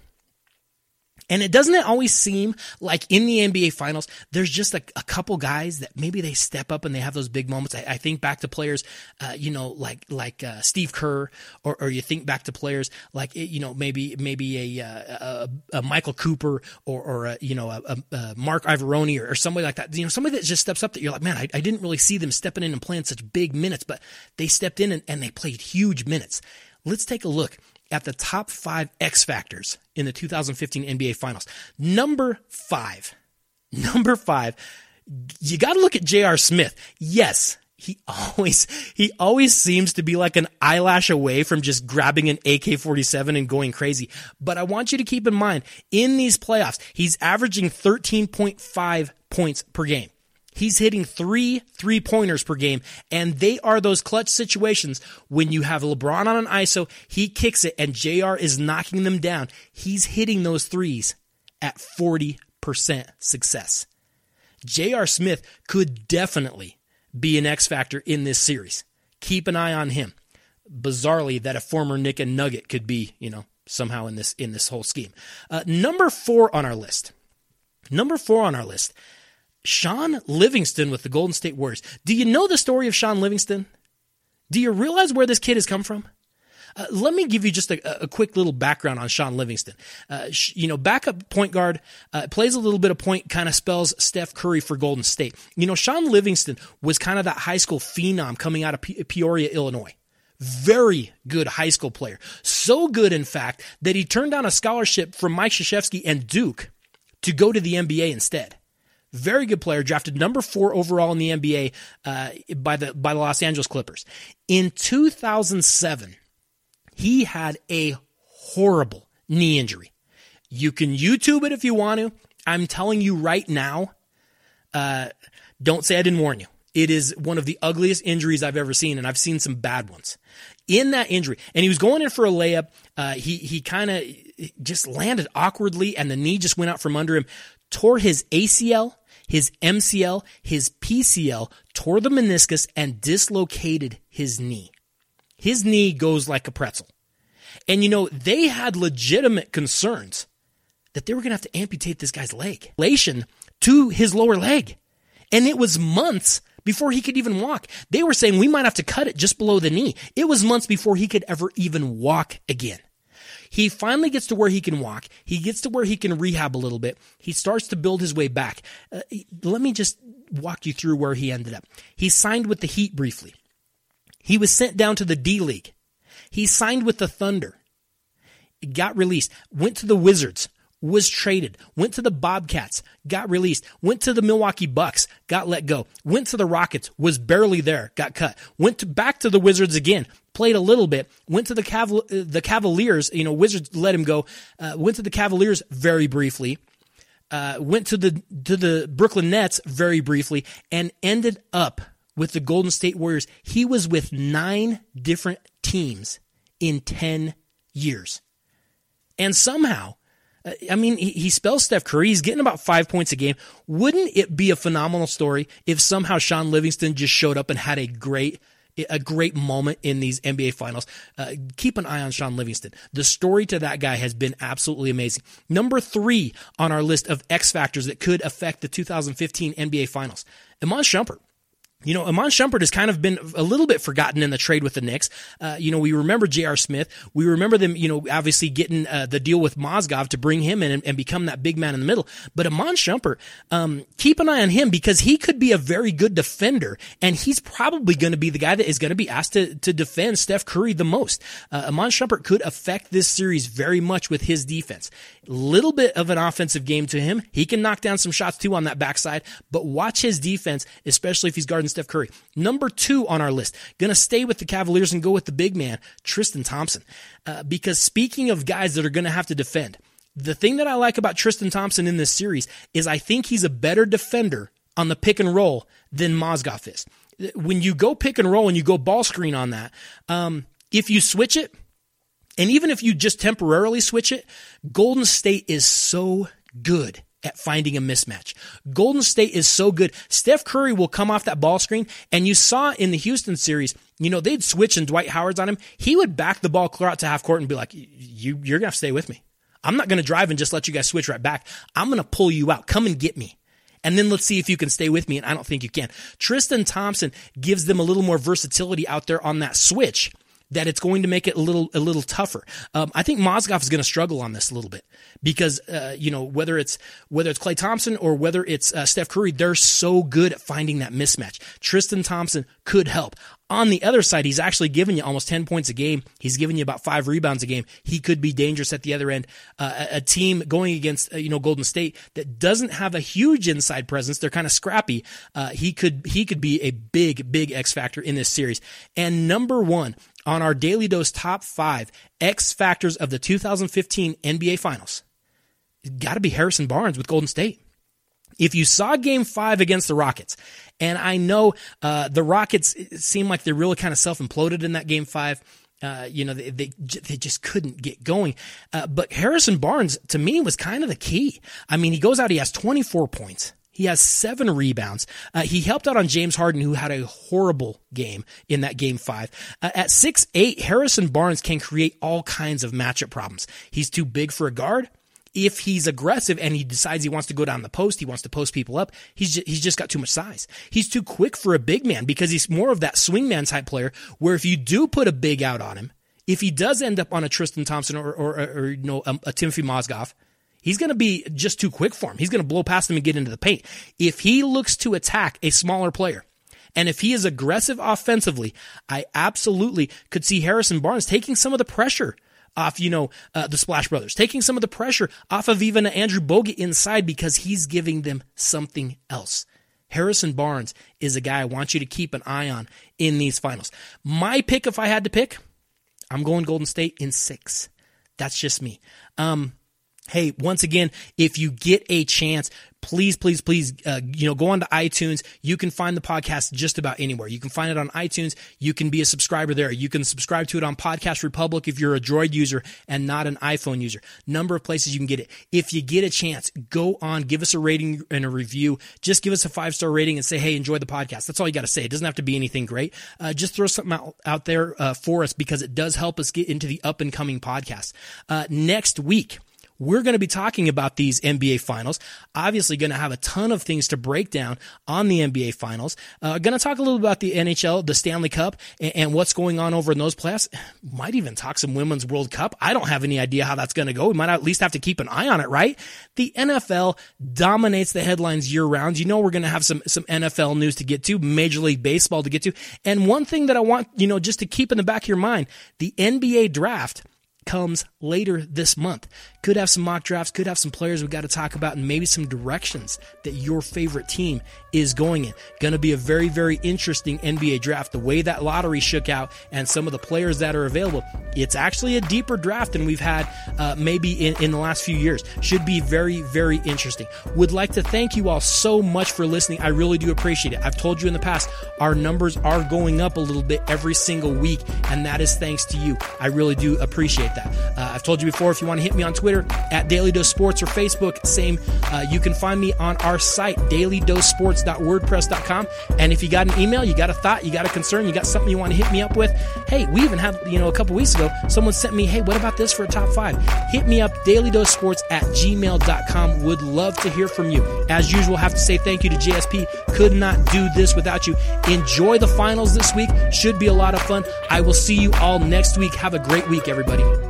And it doesn't it always seem like in the N B A Finals, there's just a, a couple guys that maybe they step up and they have those big moments. I, I think back to players, uh, you know, like like uh, Steve Kerr, or, or you think back to players like, you know, maybe maybe a a, a Michael Cooper, or or a, you know a, a Mark Ivoroni, or, or somebody like that. You know, somebody that just steps up that you're like, man, I, I didn't really see them stepping in and playing such big minutes, but they stepped in and, and they played huge minutes. Let's take a look at the top five X factors in the two thousand fifteen N B A Finals. Number five, number five, you got to look at J R. Smith. Yes, he always, he always seems to be like an eyelash away from just grabbing an A K forty-seven and going crazy. But I want you to keep in mind, in these playoffs, he's averaging thirteen point five points per game. He's hitting three three-pointers per game, and they are those clutch situations when you have LeBron on an I S O, he kicks it, and J R is knocking them down. He's hitting those threes at forty percent success. J R. Smith could definitely be an X factor in this series. Keep an eye on him. Bizarrely, that a former Knick and Nugget could be, you know, somehow in this in this whole scheme. Uh, number four on our list. Number four on our list. Shaun Livingston with the Golden State Warriors. Do you know the story of Shaun Livingston? Do you realize where this kid has come from? Uh, let me give you just a, a quick little background on Shaun Livingston. Uh, sh- you know, backup point guard, uh, plays a little bit of point, kind of spells Steph Curry for Golden State. You know, Shaun Livingston was kind of that high school phenom coming out of Pe- Peoria, Illinois. Very good high school player. So good, in fact, that he turned down a scholarship from Mike Krzyzewski and Duke to go to the N B A instead. Very good player, drafted number four overall in the N B A uh, by the by the Los Angeles Clippers. In two thousand seven, he had a horrible knee injury. You can YouTube it if you want to. I'm telling you right now, uh, don't say I didn't warn you. It is one of the ugliest injuries I've ever seen, and I've seen some bad ones. In that injury, and he was going in for a layup, uh, he he kind of just landed awkwardly, and the knee just went out from under him. Tore his A C L, his M C L, his P C L, tore the meniscus, and dislocated his knee. His knee goes like a pretzel. And, you know, they had legitimate concerns that they were going to have to amputate this guy's leg. Relation to his lower leg. And it was months before he could even walk. They were saying we might have to cut it just below the knee. It was months before he could ever even walk again. He finally gets to where he can walk. He gets to where he can rehab a little bit. He starts to build his way back. Uh, let me just walk you through where he ended up. He signed with the Heat briefly. He was sent down to the D-League. He signed with the Thunder. Got released. Went to the Wizards. Was traded. Went to the Bobcats. Got released. Went to the Milwaukee Bucks. Got let go. Went to the Rockets. Was barely there. Got cut. Went to, back to the Wizards again. Played a little bit. Went to the Caval- the Cavaliers. You know, Wizards let him go. Uh, went to the Cavaliers very briefly. Uh, went to the to the Brooklyn Nets very briefly, and ended up with the Golden State Warriors. He was with nine different teams in ten years. And somehow, I mean, he, he spells Steph Curry. He's getting about five points a game. Wouldn't it be a phenomenal story if somehow Shaun Livingston just showed up and had a great a great moment in these N B A Finals? Uh, keep an eye on Shaun Livingston. The story to that guy has been absolutely amazing. Number three on our list of X factors that could affect the two thousand fifteen N B A Finals, Iman Shumpert. You know, Iman Shumpert has kind of been a little bit forgotten in the trade with the Knicks. Uh, you know, we remember J R. Smith. We remember them, you know, obviously getting uh, the deal with Mozgov to bring him in and, and become that big man in the middle. But Iman Shumpert, um, keep an eye on him because he could be a very good defender, and he's probably going to be the guy that is going to be asked to, to defend Steph Curry the most. Uh, Iman Shumpert could affect this series very much with his defense. Little bit of an offensive game to him. He can knock down some shots too on that backside, but watch his defense, especially if he's guarding Steph Curry. Number two on our list, going to stay with the Cavaliers and go with the big man, Tristan Thompson. Uh, because speaking of guys that are going to have to defend, the thing that I like about Tristan Thompson in this series is I think he's a better defender on the pick and roll than Mozgov is. When you go pick and roll and you go ball screen on that, um, if you switch it, and even if you just temporarily switch it, Golden State is so good at finding a mismatch. Golden State is so good. Steph Curry will come off that ball screen, and you saw in the Houston series, you know, they'd switch and Dwight Howard's on him. He would back the ball clear out to half court and be like, you, you're going to have to stay with me. I'm not going to drive and just let you guys switch right back. I'm going to pull you out. Come and get me. And then let's see if you can stay with me, and I don't think you can. Tristan Thompson gives them a little more versatility out there on that switch, that it's going to make it a little a little tougher. Um, I think Mozgov is going to struggle on this a little bit because uh, you know whether it's whether it's Klay Thompson or whether it's uh, Steph Curry, they're so good at finding that mismatch. Tristan Thompson could help. On the other side, he's actually giving you almost ten points a game. He's giving you about five rebounds a game. He could be dangerous at the other end. Uh, a, a team going against, uh, you know, Golden State that doesn't have a huge inside presence. They're kind of scrappy. Uh, he could, he could be a big, big X factor in this series. And number one on our Daily Dose top five X factors of the two thousand fifteen N B A Finals, it's got to be Harrison Barnes with Golden State. If you saw game five against the Rockets, and I know uh, the Rockets seem like they really kind of self-imploded in that game five. Uh, you know, they, they they just couldn't get going. Uh, but Harrison Barnes, to me, was kind of the key. I mean, he goes out, he has twenty-four points. He has seven rebounds. Uh, he helped out on James Harden, who had a horrible game in that game five. Uh, at six eight, Harrison Barnes can create all kinds of matchup problems. He's too big for a guard. If he's aggressive and he decides he wants to go down the post, he wants to post people up, he's just, he's just got too much size. He's too quick for a big man because he's more of that swingman type player where if you do put a big out on him, if he does end up on a Tristan Thompson or, or, or, or you know, a, a Timothy Mozgov, he's going to be just too quick for him. He's going to blow past him and get into the paint. If he looks to attack a smaller player, and if he is aggressive offensively, I absolutely could see Harrison Barnes taking some of the pressure off, you know, uh, the Splash Brothers, taking some of the pressure off of even Andrew Bogut inside because he's giving them something else. Harrison Barnes is a guy I want you to keep an eye on in these finals. My pick, if I had to pick, I'm going Golden State in six. That's just me. Um, Hey, once again, if you get a chance, please, please, please, uh, you know, go on to iTunes. You can find the podcast just about anywhere. You can find it on iTunes. You can be a subscriber there. You can subscribe to it on Podcast Republic if you're a Droid user and not an iPhone user. Number of places you can get it. If you get a chance, go on, give us a rating and a review. Just give us a five-star rating and say, hey, enjoy the podcast. That's all you got to say. It doesn't have to be anything great. Uh, just throw something out, out there uh, for us because it does help us get into the up-and-coming podcast. Uh, next week, we're going to be talking about these N B A Finals. Obviously going to have a ton of things to break down on the N B A Finals. Uh, going to talk a little about the N H L, the Stanley Cup, and, and what's going on over in those playoffs. Might even talk some Women's World Cup. I don't have any idea how that's going to go. We might at least have to keep an eye on it, right? The N F L dominates the headlines year round. You know we're going to have some, some N F L news to get to, Major League Baseball to get to. And one thing that I want, you know, just to keep in the back of your mind, the N B A draft comes later this month. Could have some mock drafts, could have some players we got to talk about, and maybe some directions that your favorite team is going in. Going to be a very, very interesting N B A draft. The way that lottery shook out and some of the players that are available, it's actually a deeper draft than we've had uh, maybe in, in the last few years. Should be very, very interesting. Would like to thank you all so much for listening. I really do appreciate it. I've told you in the past, our numbers are going up a little bit every single week, and that is thanks to you. I really do appreciate that. Uh, I've told you before, if you want to hit me on Twitter, at Daily Dose Sports, or Facebook, same. Uh, you can find me on our site, daily dose sports dot wordpress dot com. And if you got an email, you got a thought, you got a concern, you got something you want to hit me up with, hey, we even had, you know, a couple weeks ago, someone sent me, hey, what about this for a top five? Hit me up, daily dose sports at gmail dot com. Would love to hear from you. As usual, have to say thank you to J S P. Could not do this without you. Enjoy the finals this week. Should be a lot of fun. I will see you all next week. Have a great week, everybody.